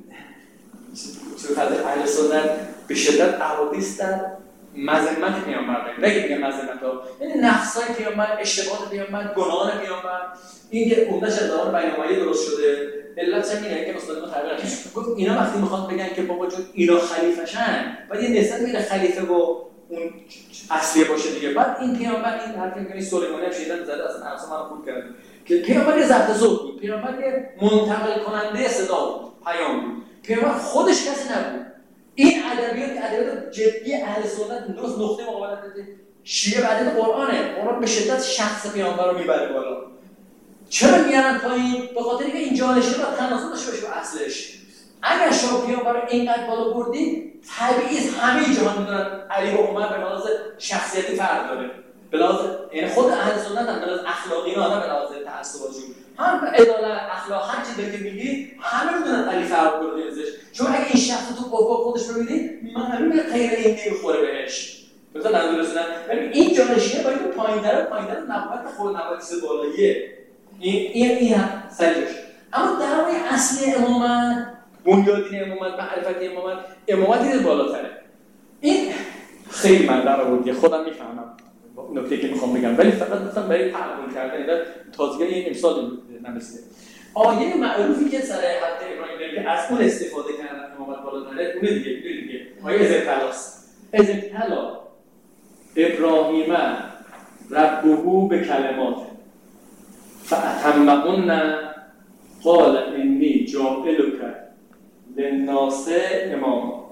S1: تو فضای اهل سنت به شدت احادیث در مذمت پیامبر داریم. نگید میگن مذمت ها، یعنی نقصای پیامبر، اشتباهات پیامبر، گناهان پیامبر، این که عمده‌اش از زمان بین‌المللی درست شده. علت اینه که استاد ما تعبیر کرد گفت اینا وقتی میخواد بگن که بابا چون اینا خلیفه‌شن، بعد یه نسبت بین خلیفه و اون اصلیه باشه دیگه. بعد این پیامبر این حرفی میگه سلیمانی هم شیطان زده اصلا اصلا من خود کرد که پیامبر یه ضبط صوت بود، پیامبر یه منتقل کننده صدا بود، پیام بود. پیامبر خودش کسی نبود. این ادبیات ادبیات جدی اهل سنت درست نقطه مقابلت شیعه بعد قرآنه. قرآن به شدت شخص پیامبر رو میبره بالا. چرا میارن پایین؟ به خاطر اینکه این جانشینی باید تناسب داشته باشه با اصلش. اگر شما پیامبر رو اینقدر بالا بردید، طبیعی است همه جهان میدونن علی و عمر به لحاظ شخصیتی فرق داره. به لحاظ یعنی خود اهل سنت هم به لحاظ اخلاقی نه، به لحاظ تعصباتی. هم عدالت، اخلاق، هر چیزی که میگی همه میدونن علی فرق کرده ازش. چون اگه این شخص تو بابا خودش ببینید، معلومه غیر این نمیخوره بهش. مثلا منظور رسیدن ببین این جانشینی باید پایین‌تر و پایین‌تر نبوت خود نبوت بالاییه. این این این سریعش. اما دعوای اصلی امامت، بنیادین امامت، معرفت امامت، امامت دیگه بالاتره. این خیلی من در آوردی خودم میفهمم نکته که میخوام بگم، ولی فقط مثلا برای تعامل کردن اینا تازگی این امسال نمیشه. آیه معروفی که سر حضرت ابراهیم نبی از اون استفاده کردن امامت بالاتره، اون دیگه دیگه آیه ازتلاست. ازتلا ابراهیم ربه به کلمات فاتمهن قال انی جاعلک للناس اماما.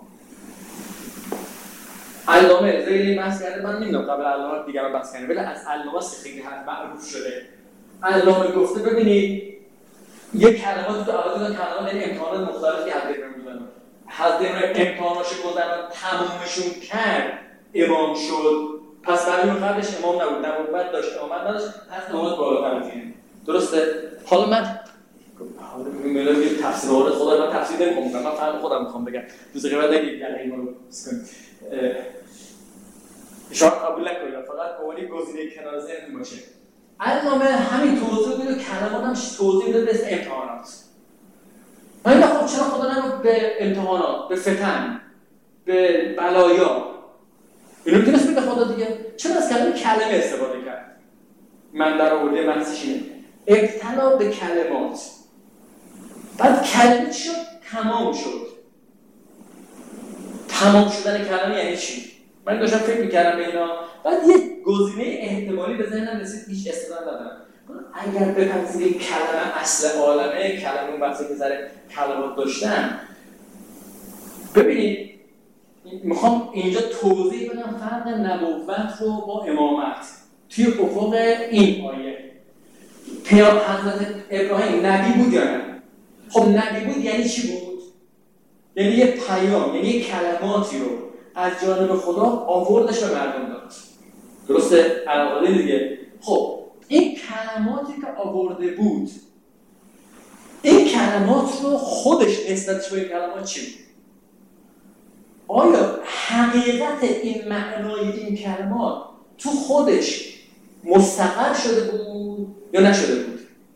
S1: علامه زیر این بحث کرده، من نمیدونم قبل علامه دیگه من بحث کردم ولی از علامه خیلی حرف معروف شده. علامه گفته ببینید یک کلمات تو اول دادن کلمات این امتحانات مختلفی حضرت ابراهیم می‌دن. حضرت ابراهیم امتحاناشو گذران تمومشون کرد، امام شد. پس بعد اون قبلش امام نبود، نبوت داشت، امامت نداشت، پس امامت بالاتر از اینه. درسته؟ حالا من حالا میگم یه تفسیر وارد خدا من تفسیر نمی‌کنم، من فهم خودم می‌خوام بگم. روز قبل دیگه گله اینا رو اسکن. شاید قبول نکنید، فقط اولی گزینه کنار ذهن باشه. علامه همین توضیح میده، کلمات هم توضیح میده به اسم امتحانات. من خب چرا خدا نگفت به امتحانات، به فتن، به بلایا؟ اینو میتونست بگه خدا دیگه. چرا از کلمه کلمه استفاده کرد؟ من در آورده معنیش اینه ابتلا به کلمات. بعد کلمه چی شد؟ تمام شد. تمام شدن کلمه یعنی چی؟ من داشتم فکر می‌کردم به اینا. بعد یه گزینه احتمالی به ذهنم رسید، هیچ استدلال ندارم. اگر بپذیریم کلمه اصل عالمه، کلمه اون بحثی که سر کلمات داشتم. ببینید میخوام اینجا توضیح بدم فرق نبوت رو با امامت توی افق این آیه. پیام حضرت ابراهیم نبی بود یا نه؟ خب نبی بود یعنی چی بود؟ یعنی یه پیام، یعنی یه کلماتی رو از جانب خدا آوردش به مردم داد. درسته؟ الان دیگه. خب این کلماتی که آورده بود، این کلمات رو خودش نسبتش به این کلمات چی بود؟ آیا حقیقت این معنای این کلمات تو خودش مستقر شده بود یا نشده بود؟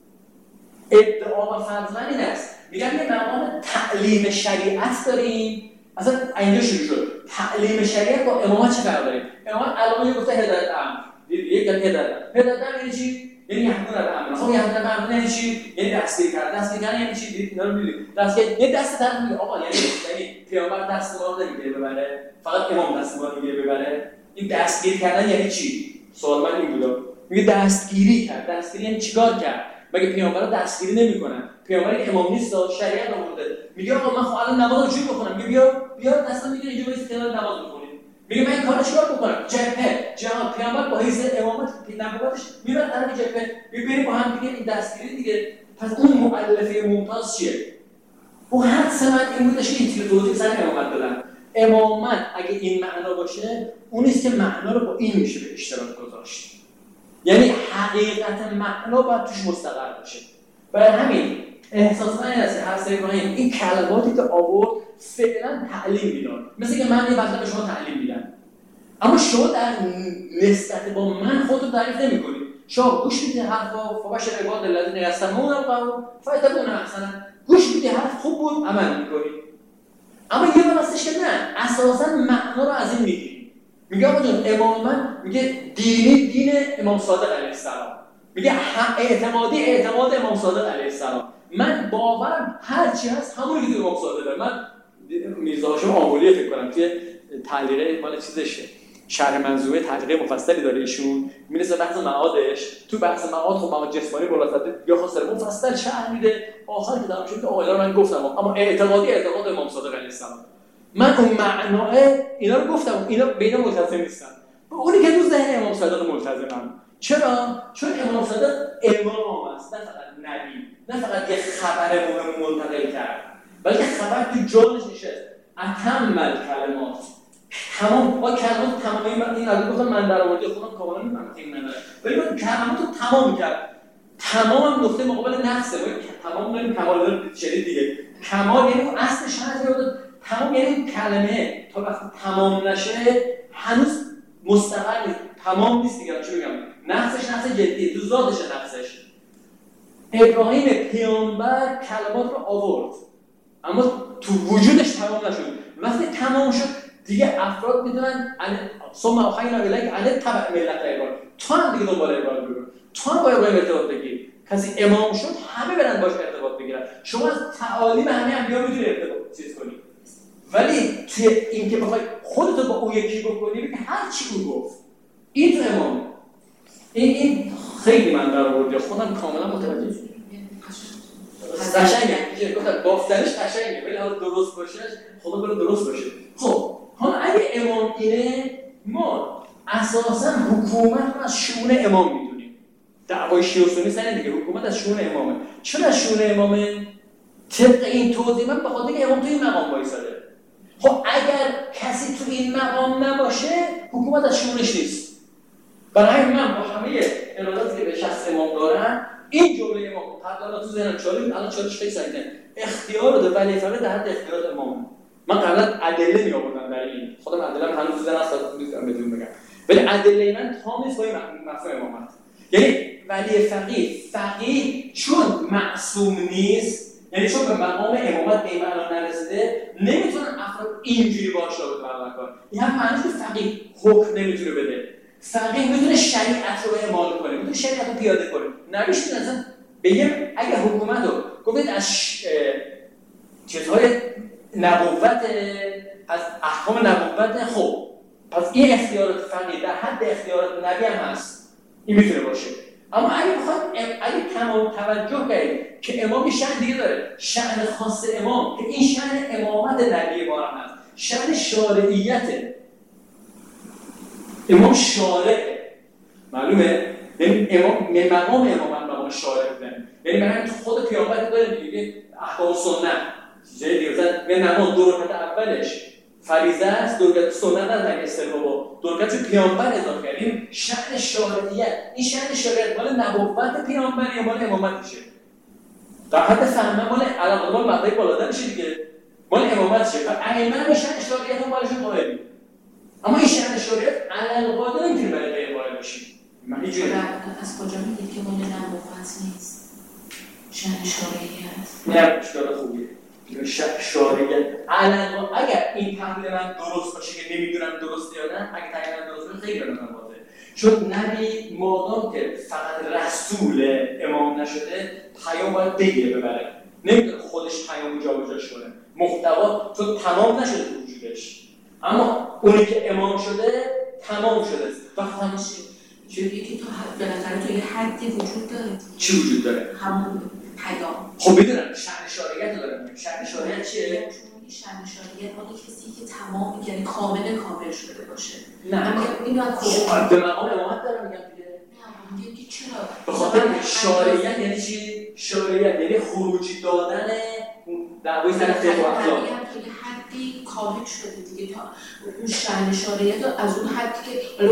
S1: ادعا و فرض این است. میگم یه مقام تعلیم شریعت داریم. اصلا اینجا شروع شد. تعلیم شریعت با امامت چه فرق داره؟ امامت علامه گفته هدایت امر. یک هدایت. هدایت امر یعنی چی؟ یعنی یهدون الامر. خب یهدون الامر یعنی چی؟ یعنی دستگیر کردن. دستگیر کردن یعنی چی؟ اینا رو می‌بینید. دستگیر یه دست طرف میگه آقا یعنی یعنی پیامبر دست ما رو نمیگیره ببره. فقط امام دست ما رو میگیره ببره. این دستگیر کردن یعنی چی؟ سوال من این بود. میگه دستگیری کرد. دستگیری یعنی چیکار کرد؟ مگه پیامبرا دستگیری نمی‌کنن؟ پیامبر که امام نیست شریعت آورده. میگه آقا من خب الان نماز چی بکنم؟ میگه بیا بیا دستم میگیره اینجا وایس کنار نماز بخونید. میگه من این کارو چیکار بکنم؟ جبهه جهاد پیامبر با حیث امامت نبوتش میاد طرف جبهه میبری با هم دیگه این دستگیری دیگه. پس اون مؤلفه ممتاز چیه؟ اون حدس من این بودش که این تیر توضیح سر امامت دادن. امامت اگه این معنا باشه اون نیست که معنا رو با این میشه به اشتراک گذاشت. یعنی حقیقت معنا باید توش مستقر باشه. برای همین احساس من این است که حضرت ابراهیم این کلماتی که آورد فعلا تعلیم میداد. مثل که من یه وقتا به شما تعلیم میدم. اما شما در نسبت با من خودتون تعریف نمی‌کنید. شما گوش میدید حرفا فبشر عباد الذین یستمعون القول فیتبعون احسنه. گوش میدید حرف خوب بود عمل می‌کنید. اما یه بار هستش که نه، اساساً معنا رو از این میگیرید. میگه آقا جون امامت میگه دینی دین امام صادق علیه السلام. میگه اعتمادی اعتماد امام صادق علیه السلام. من باورم هر چی هست همونی که امام صادق داره. من میرزا هاشم آمولی فکر کنم توی تعلیقه مال چیزشه شرح منظومه تعلیقه مفصلی داره ایشون میرسه بحث معادش. تو بحث معاد خب معاد جسمانی بلاسته یا خاصه مفصل شرح میده. آخر که دارم شد که آقا من گفتم اما اعتقادی اعتقاد امام صادق علیه السلام. من اون معناه اینا رو گفتم، اینا بین ملتزم نیستن. اونی که تو ذهن امام صادق ملتزمم. چرا؟ چون امام صادق امام است، نه فقط نبی، نه فقط یه خبر مهم منتقل کرد، بلکه خبر تو جانش نشست. اتمل کلمات، تمام با کلمات تمامی. من این علی گفتم من در آوردی خودم کاملا نمی‌فهمم این نداره، ولی من کلماتو تمام کرد. تمام هم نقطه مقابل نقصه. ولی تمام داریم کمال داریم شدید دیگه. کمال یعنی اون اصل شرط رو تمام، یعنی کلمه تا وقتی تمام نشه هنوز مستقل نیست، تمام نیست دیگه. چی بگم؟ نقصش نقص جدیه، تو ذاتش نقصش. ابراهیم پیامبر کلمات رو آورد اما تو وجودش تمام نشد. وقتی تمام شد دیگه افراد میدونن ثم اوحینا الیک ان اتبع ملت ابراهیم. تو هم دیگه دنبال ابراهیم برو، تو هم با ابراهیم ارتباط بگیر. کسی امام شد همه برن باش ارتباط بگیرن. شما از تعالیم همه انبیا میتونی ارتباط چیز کنی، ولی توی این که بخوای خودتو با اون یکی بکنی بگی هر چی اون گفت این تو امام. این این خیلی من در آورد خودم کاملا متوجه شدم. قشنگه که گفتن بافتنش قشنگه ولی حالا درست باشه خدا بره درست باشه. خب حالا اگه امام اینه ما اساسا حکومت رو از شؤون امام میدونیم. دعوای شیعه و سنی سر دیگه حکومت از شؤون امامه. چون از شؤون امامه طبق این توضیح من به خاطر اینکه امام تو این مقام وایساده. خب اگر کسی تو این مقام نباشه حکومت از شؤونش نیست. برای همین من با همه اراداتی که به شخص امام دارم این جمله امام قبلا تو ذهنم چالش الان چالش خیلی سنگینه اختیار داده ولی فقط در حد اختیارات امام. من قبلا ادله می آوردم برای این خودم ادله من هنوز ذهن است میذارم بدون بگم ولی ادله من تام نیست با این مفهوم امامت. یعنی ولی فقیه فقیه چون معصوم نیست یعنی چون به مقام امامت به این معنا نرسیده نمیتونن افراد اینجوری باشه رو برابر کنن. این هم معنیش که فقیه حکم نمیتونه بده. فقیه میتونه شریعت رو اعمال کنه میتونه شریعت رو پیاده کنه. نبیش میتونه اصلا بگم اگه حکومت رو گفتید از ش... چیزهای نبوت از احکام نبوت خب پس این اختیارات فقیه در حد اختیارات نبی هم هست این میتونه باشه. اما اگه بخواد اگه تمام توجه کنید که امام شأن دیگه داره شأن خاص امام که این شأن امامت نبی ما هم هست شأن شارعیته. امام شارع معلومه یعنی امام من مقام امام مقام شارع بودن یعنی من همین خود پیامبر داره میگه احکام سنت چیزای دیگه مثلا من نماز دو رکعت اولش فریضه است دو رکعت سنت هم در استقبال با دو رکعت پیامبر اضافه کردیم شأن شارعیت. این شأن شارعیت مال نبوت پیامبر یا مال امامت میشه در حد فهم مال علاقه مال مقطع بالاتر میشه دیگه مال امامت شه. ائمه هم شأن شارعیت هم مالشون قائلی اما این شأن شارعیت علل قادر نمیتونه برای غیر قائل باشی. من هیچ جوری
S2: از کجا میگید که مال نبوت نیست شأن شارعیت
S1: نه اشکال خوبیه شارعیت علل اگر این تحلیل من درست باشه که نمیدونم درسته یا نه اگه تحلیل من درست باشه خیلی برام واضحه چون نبی مادام که فقط رسول امام نشده پیام باید بگیره ببره نمیتونه خودش پیام جابجاش کنه محتوا چون تمام نشده تو وجودش اما اونی که امام شده تمام شده وقت همیشه
S2: جوری که تو بالاخره تو یه حدی وجود داره
S1: چی وجود داره؟
S2: همون پیام.
S1: خب میدونم شأن شارعیت رو دارم شأن شارعیت چیه؟
S2: شأن شارعیت مال کسی که تمام یعنی کامل کامل شده باشه
S1: نه
S2: من اینو از کجا
S1: به مقام امامت دارم میگم دیگه
S2: نه میگم که چرا
S1: به خاطر شارعیت یعنی چی؟ شارعیت یعنی خروجی دادن دعوای سر فقه و اخلاق
S2: یه حدی کامل شده دیگه تا اون شأن شارعیت از اون حدی که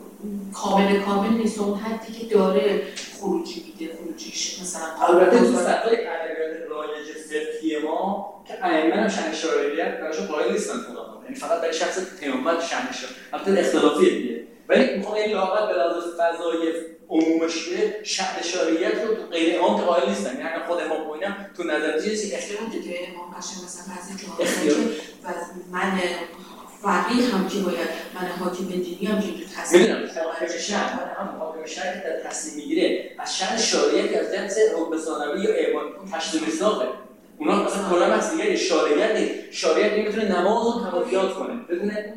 S2: کامل کامل نیست اون حدی که داره خروجی میده خروجیش مثلا
S1: البته تو سطح ادبیات رایج فقهی ما که ائمه هم شأن شارعیت براشون قائل نیستن خدا یعنی فقط برای شخص پیامبر شأن شارعیت البته اختلافیه دیگه ولی میخوام این لااقل به لحاظ فضای عمومش که شأن شارعیت رو تو غیر امام قائل نیستن یعنی خود امام ببینم تو نظر چیزی
S2: اختیار دیگه امام قشنگ مثلا بعضی جاها که من فقیه هم که باید من حاکم دینی هم که تو تصمیم
S1: میدونم حاکم شرع هم حاکم شرع که در تصمیم میگیره از شأن شارعیت از جنس حکم ثانوی یا اعمال تشدید مصداقه اونا مثلا کلا بحث دیگه شارعیت نیست شارعیت نمیتونه نماز رو تمادیات کنه بدونه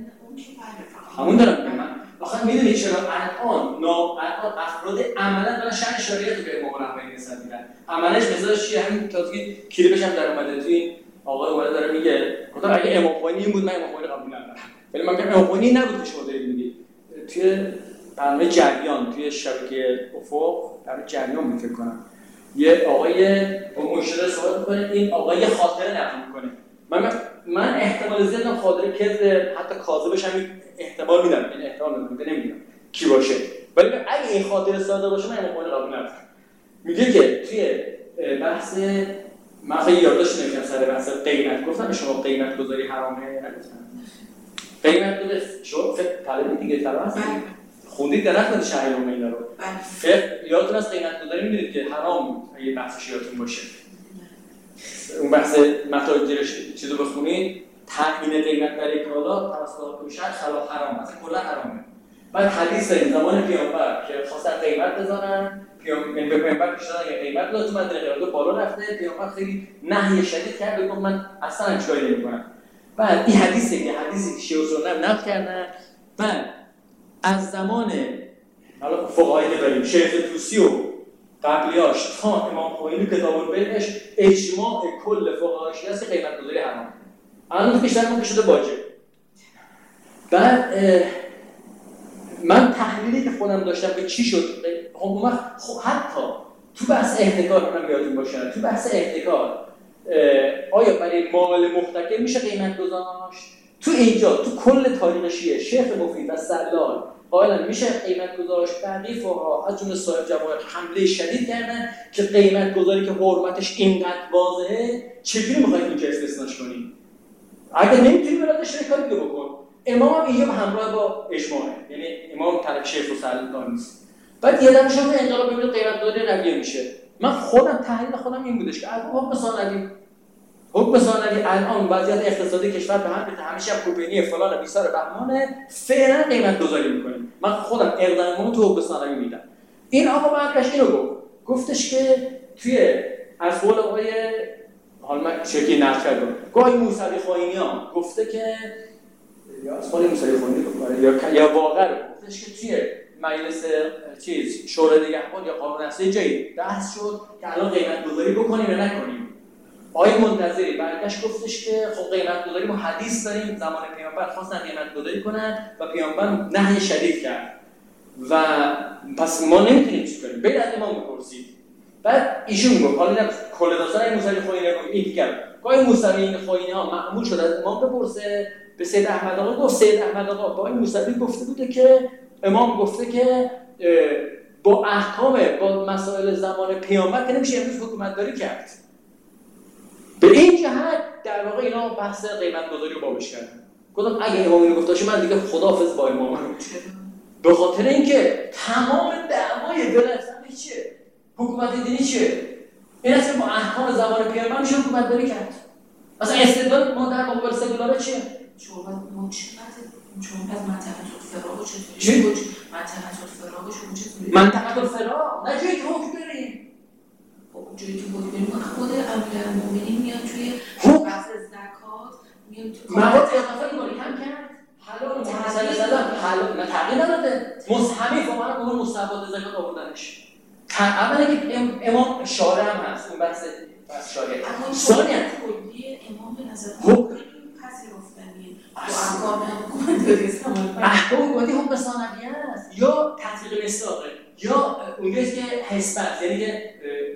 S1: همون دارم میگم من آخه میدونی چرا الان نا الان افراد عملا دارن شأن شارعیت رو به امام رحمانی نسبت میدن عملش مثالش چیه همین تا که کلیپش هم در اومده تو این آقای اومده داره میگه گفتم اگه امام خمینی این بود من امام خمینی قبول ندارم ولی من میگم امام خمینی نبود که شما دارید میگید توی برنامه جریان توی شبکه افق برنامه جریان می فکر کنم یه آقای با مشاور صحبت میکنه این آقای خاطره نقل میکنه من من احتمال زیاد خاطره کذب حتی کاذبش هم احتمال میدم این احتمال میدم نمیدونم کی باشه ولی اگه این خاطره ساده باشه من امام خمینی قبول ندارم میگه که توی بحث من خیلی یادداشت نمی‌کنم سر بحث قیمت گفتم به شما قیمت گذاری حرامه نگفتم قیمت گذاری شما فقه طالب دیگه طالب هست خوندید در نخوندید شرح علوم اینا رو فقه یادتون از قیمت گذاری می‌دونید که حرام یه بحثش یادتون باشه اون بحث متاجر چیزو بخونید تعیین قیمت برای کالا توسط حاکم شرع خلاف حرام اصلا کلا حرامه بعد حدیث این زمان پیامبر که خواستن قیمت بزنن پیام یعنی به پیامبر پیشنهاد یه قیمت لازم از قیمت بالا رفته پیامبر خیلی نهی شدید کرد گفت من اصلا چای نمی‌کنم بعد این حدیثی که حدیثی شیعه و سنی نقل کردن بعد از زمان حالا فقهای که داریم شیخ طوسی و قبلیاش تا امام خمینی کتاب البیعش اجماع کل فقهای شیعه است که قیمت گذاری حرام. الان بیشتر ممکن شده واجب. بعد من تحلیلی که خودم داشتم به چی شد عموما خب حتی تو بحث احتکار من یادتون باشه، تو بحث احتکار آیا برای مال محتکر میشه قیمت گذاشت؟ تو اینجا تو کل تاریخ شیعه شیخ مفید و سلال قائلا میشه قیمت گذاشت. بقیه فقها از جمله صاحب جواهر حمله شدید کردن که قیمت گذاری که حرمتش اینقدر واضحه چجوری میخواید اینجا استثناش کنیم؟ اگه نمیتونی برادش کاری دیگه بکن. امام هم اینجا همراه با اجماعه، یعنی امام طرف شیخ و سلطان نیست. بعد یه دفعه شما انقلاب ببینید قیمت گذاری رویه میشه. من خودم تحلیل خودم این بودش که حکم ثانوی حکم ثانوی الان وضعیت اقتصادی کشور به هم ریخته، همیشه هم کوپنی فلان بیسار بهمانه فعلا قیمت گذاری میکنیم. من خودم اقداممو تو حکم ثانوی میدم. این آقا برگشت اینو گفت گفتش که توی از قول آقای حالا من شرکی نقد کردم گاهی موسوی خاینیان گفته که یا اسمالی موسوی خاینی یا یا واقعا گفتش که توی مجلس چیز شورای نگهبان یا قانون اساسی جایی بحث شد که الان قیمت گذاری بکنیم یا نکنیم. آقای منتظری برگشت گفتش که خب قیمت گذاری ما حدیث داریم، زمان پیامبر خواستن قیمت گذاری کنن و پیامبر نهی شدید کرد و پس ما نمیتونیم چیز کنیم. برید از امام بپرسید. بعد ایشون میگه حالا نه کل داستان موسوی خاینی رو این دیگه گاهی موسوی خاینی ها معمول شد از امام بپرسه. به سید احمد آقا گفت سید احمد آقا با این موسوی گفته بوده که امام گفته که با احکام با مسائل زمان پیامبر که نمیشه امروز حکومت داری کرد. به این جهت در واقع اینا بحث قیمت گذاری رو بابش کردن. گفتم اگه امام اینو گفته باشه من دیگه خداحافظ با امام. به خاطر اینکه تمام دعوای ولایت چیه؟ حکومت دینی چیه؟ این است که با احکام زمان پیامبر میشه حکومت داری کرد. مثلا استدلال ما در مقابل سکولار چیه؟
S2: چون ما چقدر چون از منطقه الفراغ چطوری؟ چه منطقه الفراغ شما چطوری؟
S1: منطقه الفراغ نه جایی که حکم بریم.
S2: خب جایی که حکم بریم خود امیرالمومنین میاد توی بحث زکات میاد تو
S1: مواد اضافه کنی کم کرد. حلال محمد سلام حلال نه تغییر نداده. مصحفی فقط اون مستحبات زکات آوردنش. اولا که امام شارع هم هست اون بحث بحث شارع. ثانیاً
S2: کلی امام به نظر حکم پذیرفتنی با احکام حکومت داری استعمال
S1: احکام حکومتی حکم ثانوی است یا تطبیق مصداقه یا اونجاست که حسبت یعنی که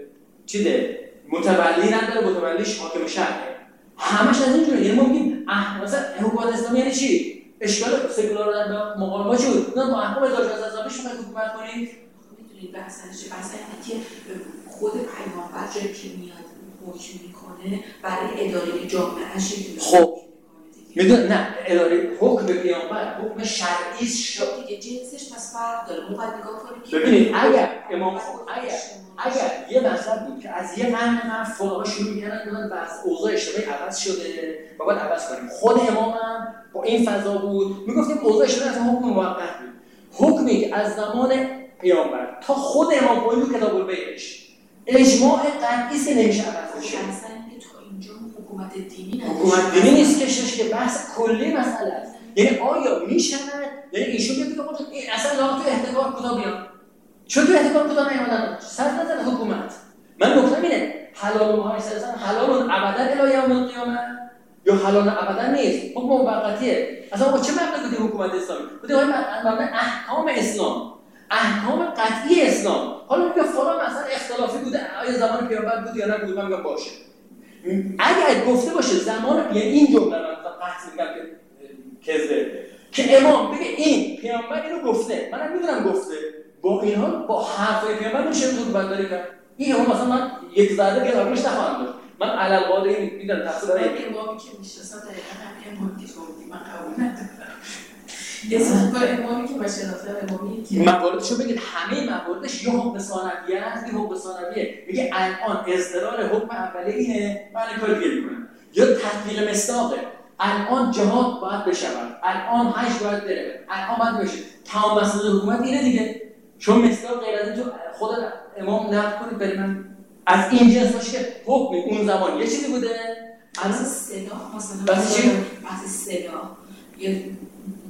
S1: چیه متولی نداره متولیش حاکم شهره همش از اینجوره. یعنی ما میگیم مثلا حکومت اسلامی یعنی چی؟ اشکال سکولار در مقابل با چی بود؟ نه با احکام هزار و ششصد اسلامی شما حکومت کنید.
S2: میدونید بحثش چه بحثی که خود پیامبر جایی که میاد حکم میکنه برای اداره جامعه شکل
S1: خب میدون نه اداره حکم پیامبر حکم شرعی شد
S2: دیگه جنسش پس فرق داره. ما باید نگاه کنیم که
S1: ببینید اگر امام اگر اگر یه مطلب بود که از یه قرن قبل فقها شروع می‌کردن بودن بس اوضاع اجتماعی عوض شده و باید عوض کنیم. خود امام هم با این فضا بود میگفتیم اوضاع اجتماعی از حکم موقت بود. حکمی که از زمان پیامبر تا خود امام خمینی کتاب البیعش اجماع قطعی است که نمیشه عوض بشه.
S2: اصلا اینکه تا اینجا حکومت دینی نداره.
S1: حکومت دینی نیست کشش که بحث کلی مسئله است. یعنی آیا میشود یعنی ایشون میگه خودت اصلا لا تو احتکار کجا بیان؟ چون تو احتکار کجا نیومدن؟ صد نزد حکومت. من نکته اینه حلال و محرم اصلا حلال ابدا الی یوم القیامه یا حلال ابدا نیست. حکم موقتیه. اصلا با چه مبنی بودی حکومت اسلامی؟ بودی های مبنی احکام اسلام. احکام قطعی اسلام. حالا میگه فلان مثلا اختلافی بوده آیا زمان پیامبر بود یا نبود؟ من میگم باشه. اگر گفته باشه زمان یعنی این جمله من قطع میگم که کذبه که امام بگه این پیامبر اینو گفته منم میدونم گفته با این حال با حرفای پیامبر میشه حکومت داری کرد. این امام مثلا من یک ذره دیگه قبلش نخواهم داشت. من علل قاعده این میدونم تفسیر برای
S2: امامی که میشناسم دقیقاً همین امامی که گفتی من قبول ندارم. اسم امامی که بشناسم امامی که
S1: مواردشو بگید همه مواردش یا حکم ثانویه است یا حکم ثانویه میگه الان اصدرار حکم اولیه اینه من کار دیگه میکنم یا تطبیق مصداقه الان جهاد باید بشود الان حج باید بره الان باید بشه تمام مسئله حکومت اینه دیگه چون مصداق غیر از این تو خود امام نقد کنید برای من از این جنس باشه که حکم اون زمان یه چیزی بوده
S2: از سلاح مثلا بس چی؟ بس سلاح یه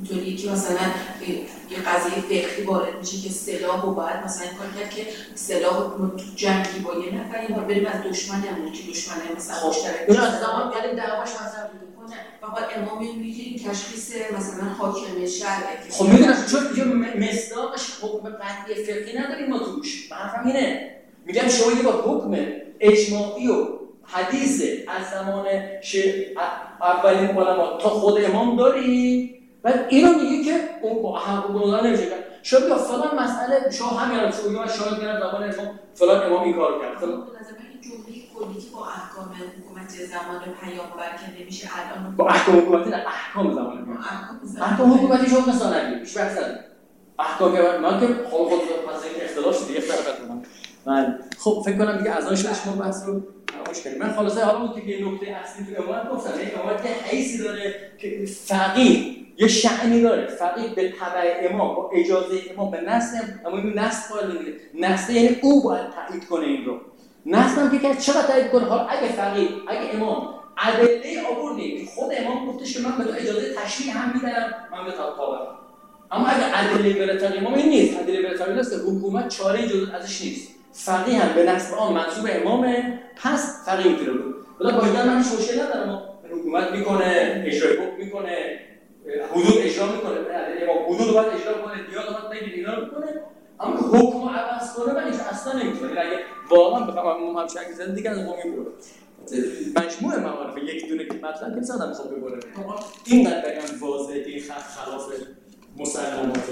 S2: اینطوریه که مثلا یه قضیه فقهی وارد میشه که سلاح رو باید مثلا کار کرد که سلاح رو تو جنگی با یه نفر این بار بریم از دشمنمون که دشمنه مثلا مشترک
S3: اون از زمان کردیم دعواش مثلا بوده کنه
S2: و بعد امام میگه این تشخیص مثلا حاکم شرعه.
S3: خب میدونم چون دیگه مصداقش حکم قطعی فقهی نداریم ما توش. حرفم اینه میگم شما یه با حکم اجماعی و حدیث از زمان اولین علما تا خود امام داری، بعد اینو میگی که اون با حق بودن نمیشه کرد. شما بیا فلان مسئله شما همین الان شما شاهد کردن زمان امام فلان امام این کار کرد.
S2: فلان از این جمله کلی که با احکام حکومت زمان پیامبر که نمیشه الان
S1: با احکام حکومتی نه احکام زمان امام. احکام حکومتی شما مثلا نگید. هیچ بحث نداره. احکام که من که خود خود مثلا اختلاف شده اختلاف کنم. من خب فکر کنم دیگه اذان شد شما بحث رو فراموش کنید. من خلاصه حالا اون که نکته اصلی تو امامت گفتم، این امامت که حیثی داره که فقیه یه شأنی داره. فقیه به تبع امام با اجازه امام به نص، اما این نص قائل میگه. نص یعنی او باید تایید کنه این رو. نص هم که چقدر تایید کنه. حالا اگه فقیه اگه امام ادله آوردی خود امام گفتش که من به تو اجازه تشریع هم میدم، من به تابع. اما اگه ادله بر طریق امام این نیست، ادله بر طریق است حکومت چاره جز ازش نیست. فقیه هم به نصب آن منصوب امامه، پس فقیه میتونه بود. ولی باید من هیچ مشکلی ندارم. حکومت میکنه، اجرای حکم میکنه، حدود اجرا میکنه، امام حدود باید اجرا کنه، دیات باید بگیره اینا میکنه. اما حکم رو عوض کنه من هیچ اصلا نمیتونم. اگه واقعا بخوام امام هم شک بزنم دیگه از امام میبره. مجموعه معارف یک دونه که مطلب که صدام خوب ببره. اینقدر بگم واضحه که خط خلاف مسلماناته.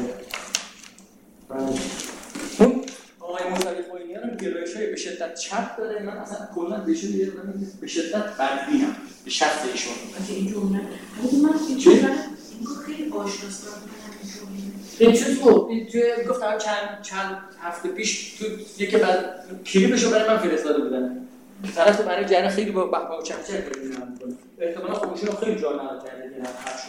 S1: آقای موسوی خوینیان هم گرایش‌های به شدت چپ داره. من اصلا کلا بهشون یه دونه به شدت بدبینم به شخص ایشون.
S2: که این جمله البته من این جمله اینو خیلی آشناس دارم
S3: این چیز بود. این توی گفتم چند چند هفته پیش تو یکی بعد کلیپشو برای من فرستاده بودن. طرف برای جریان خیلی با بحث و چرچه کردن. احتمالاً خودشون خیلی جا نرو کرده که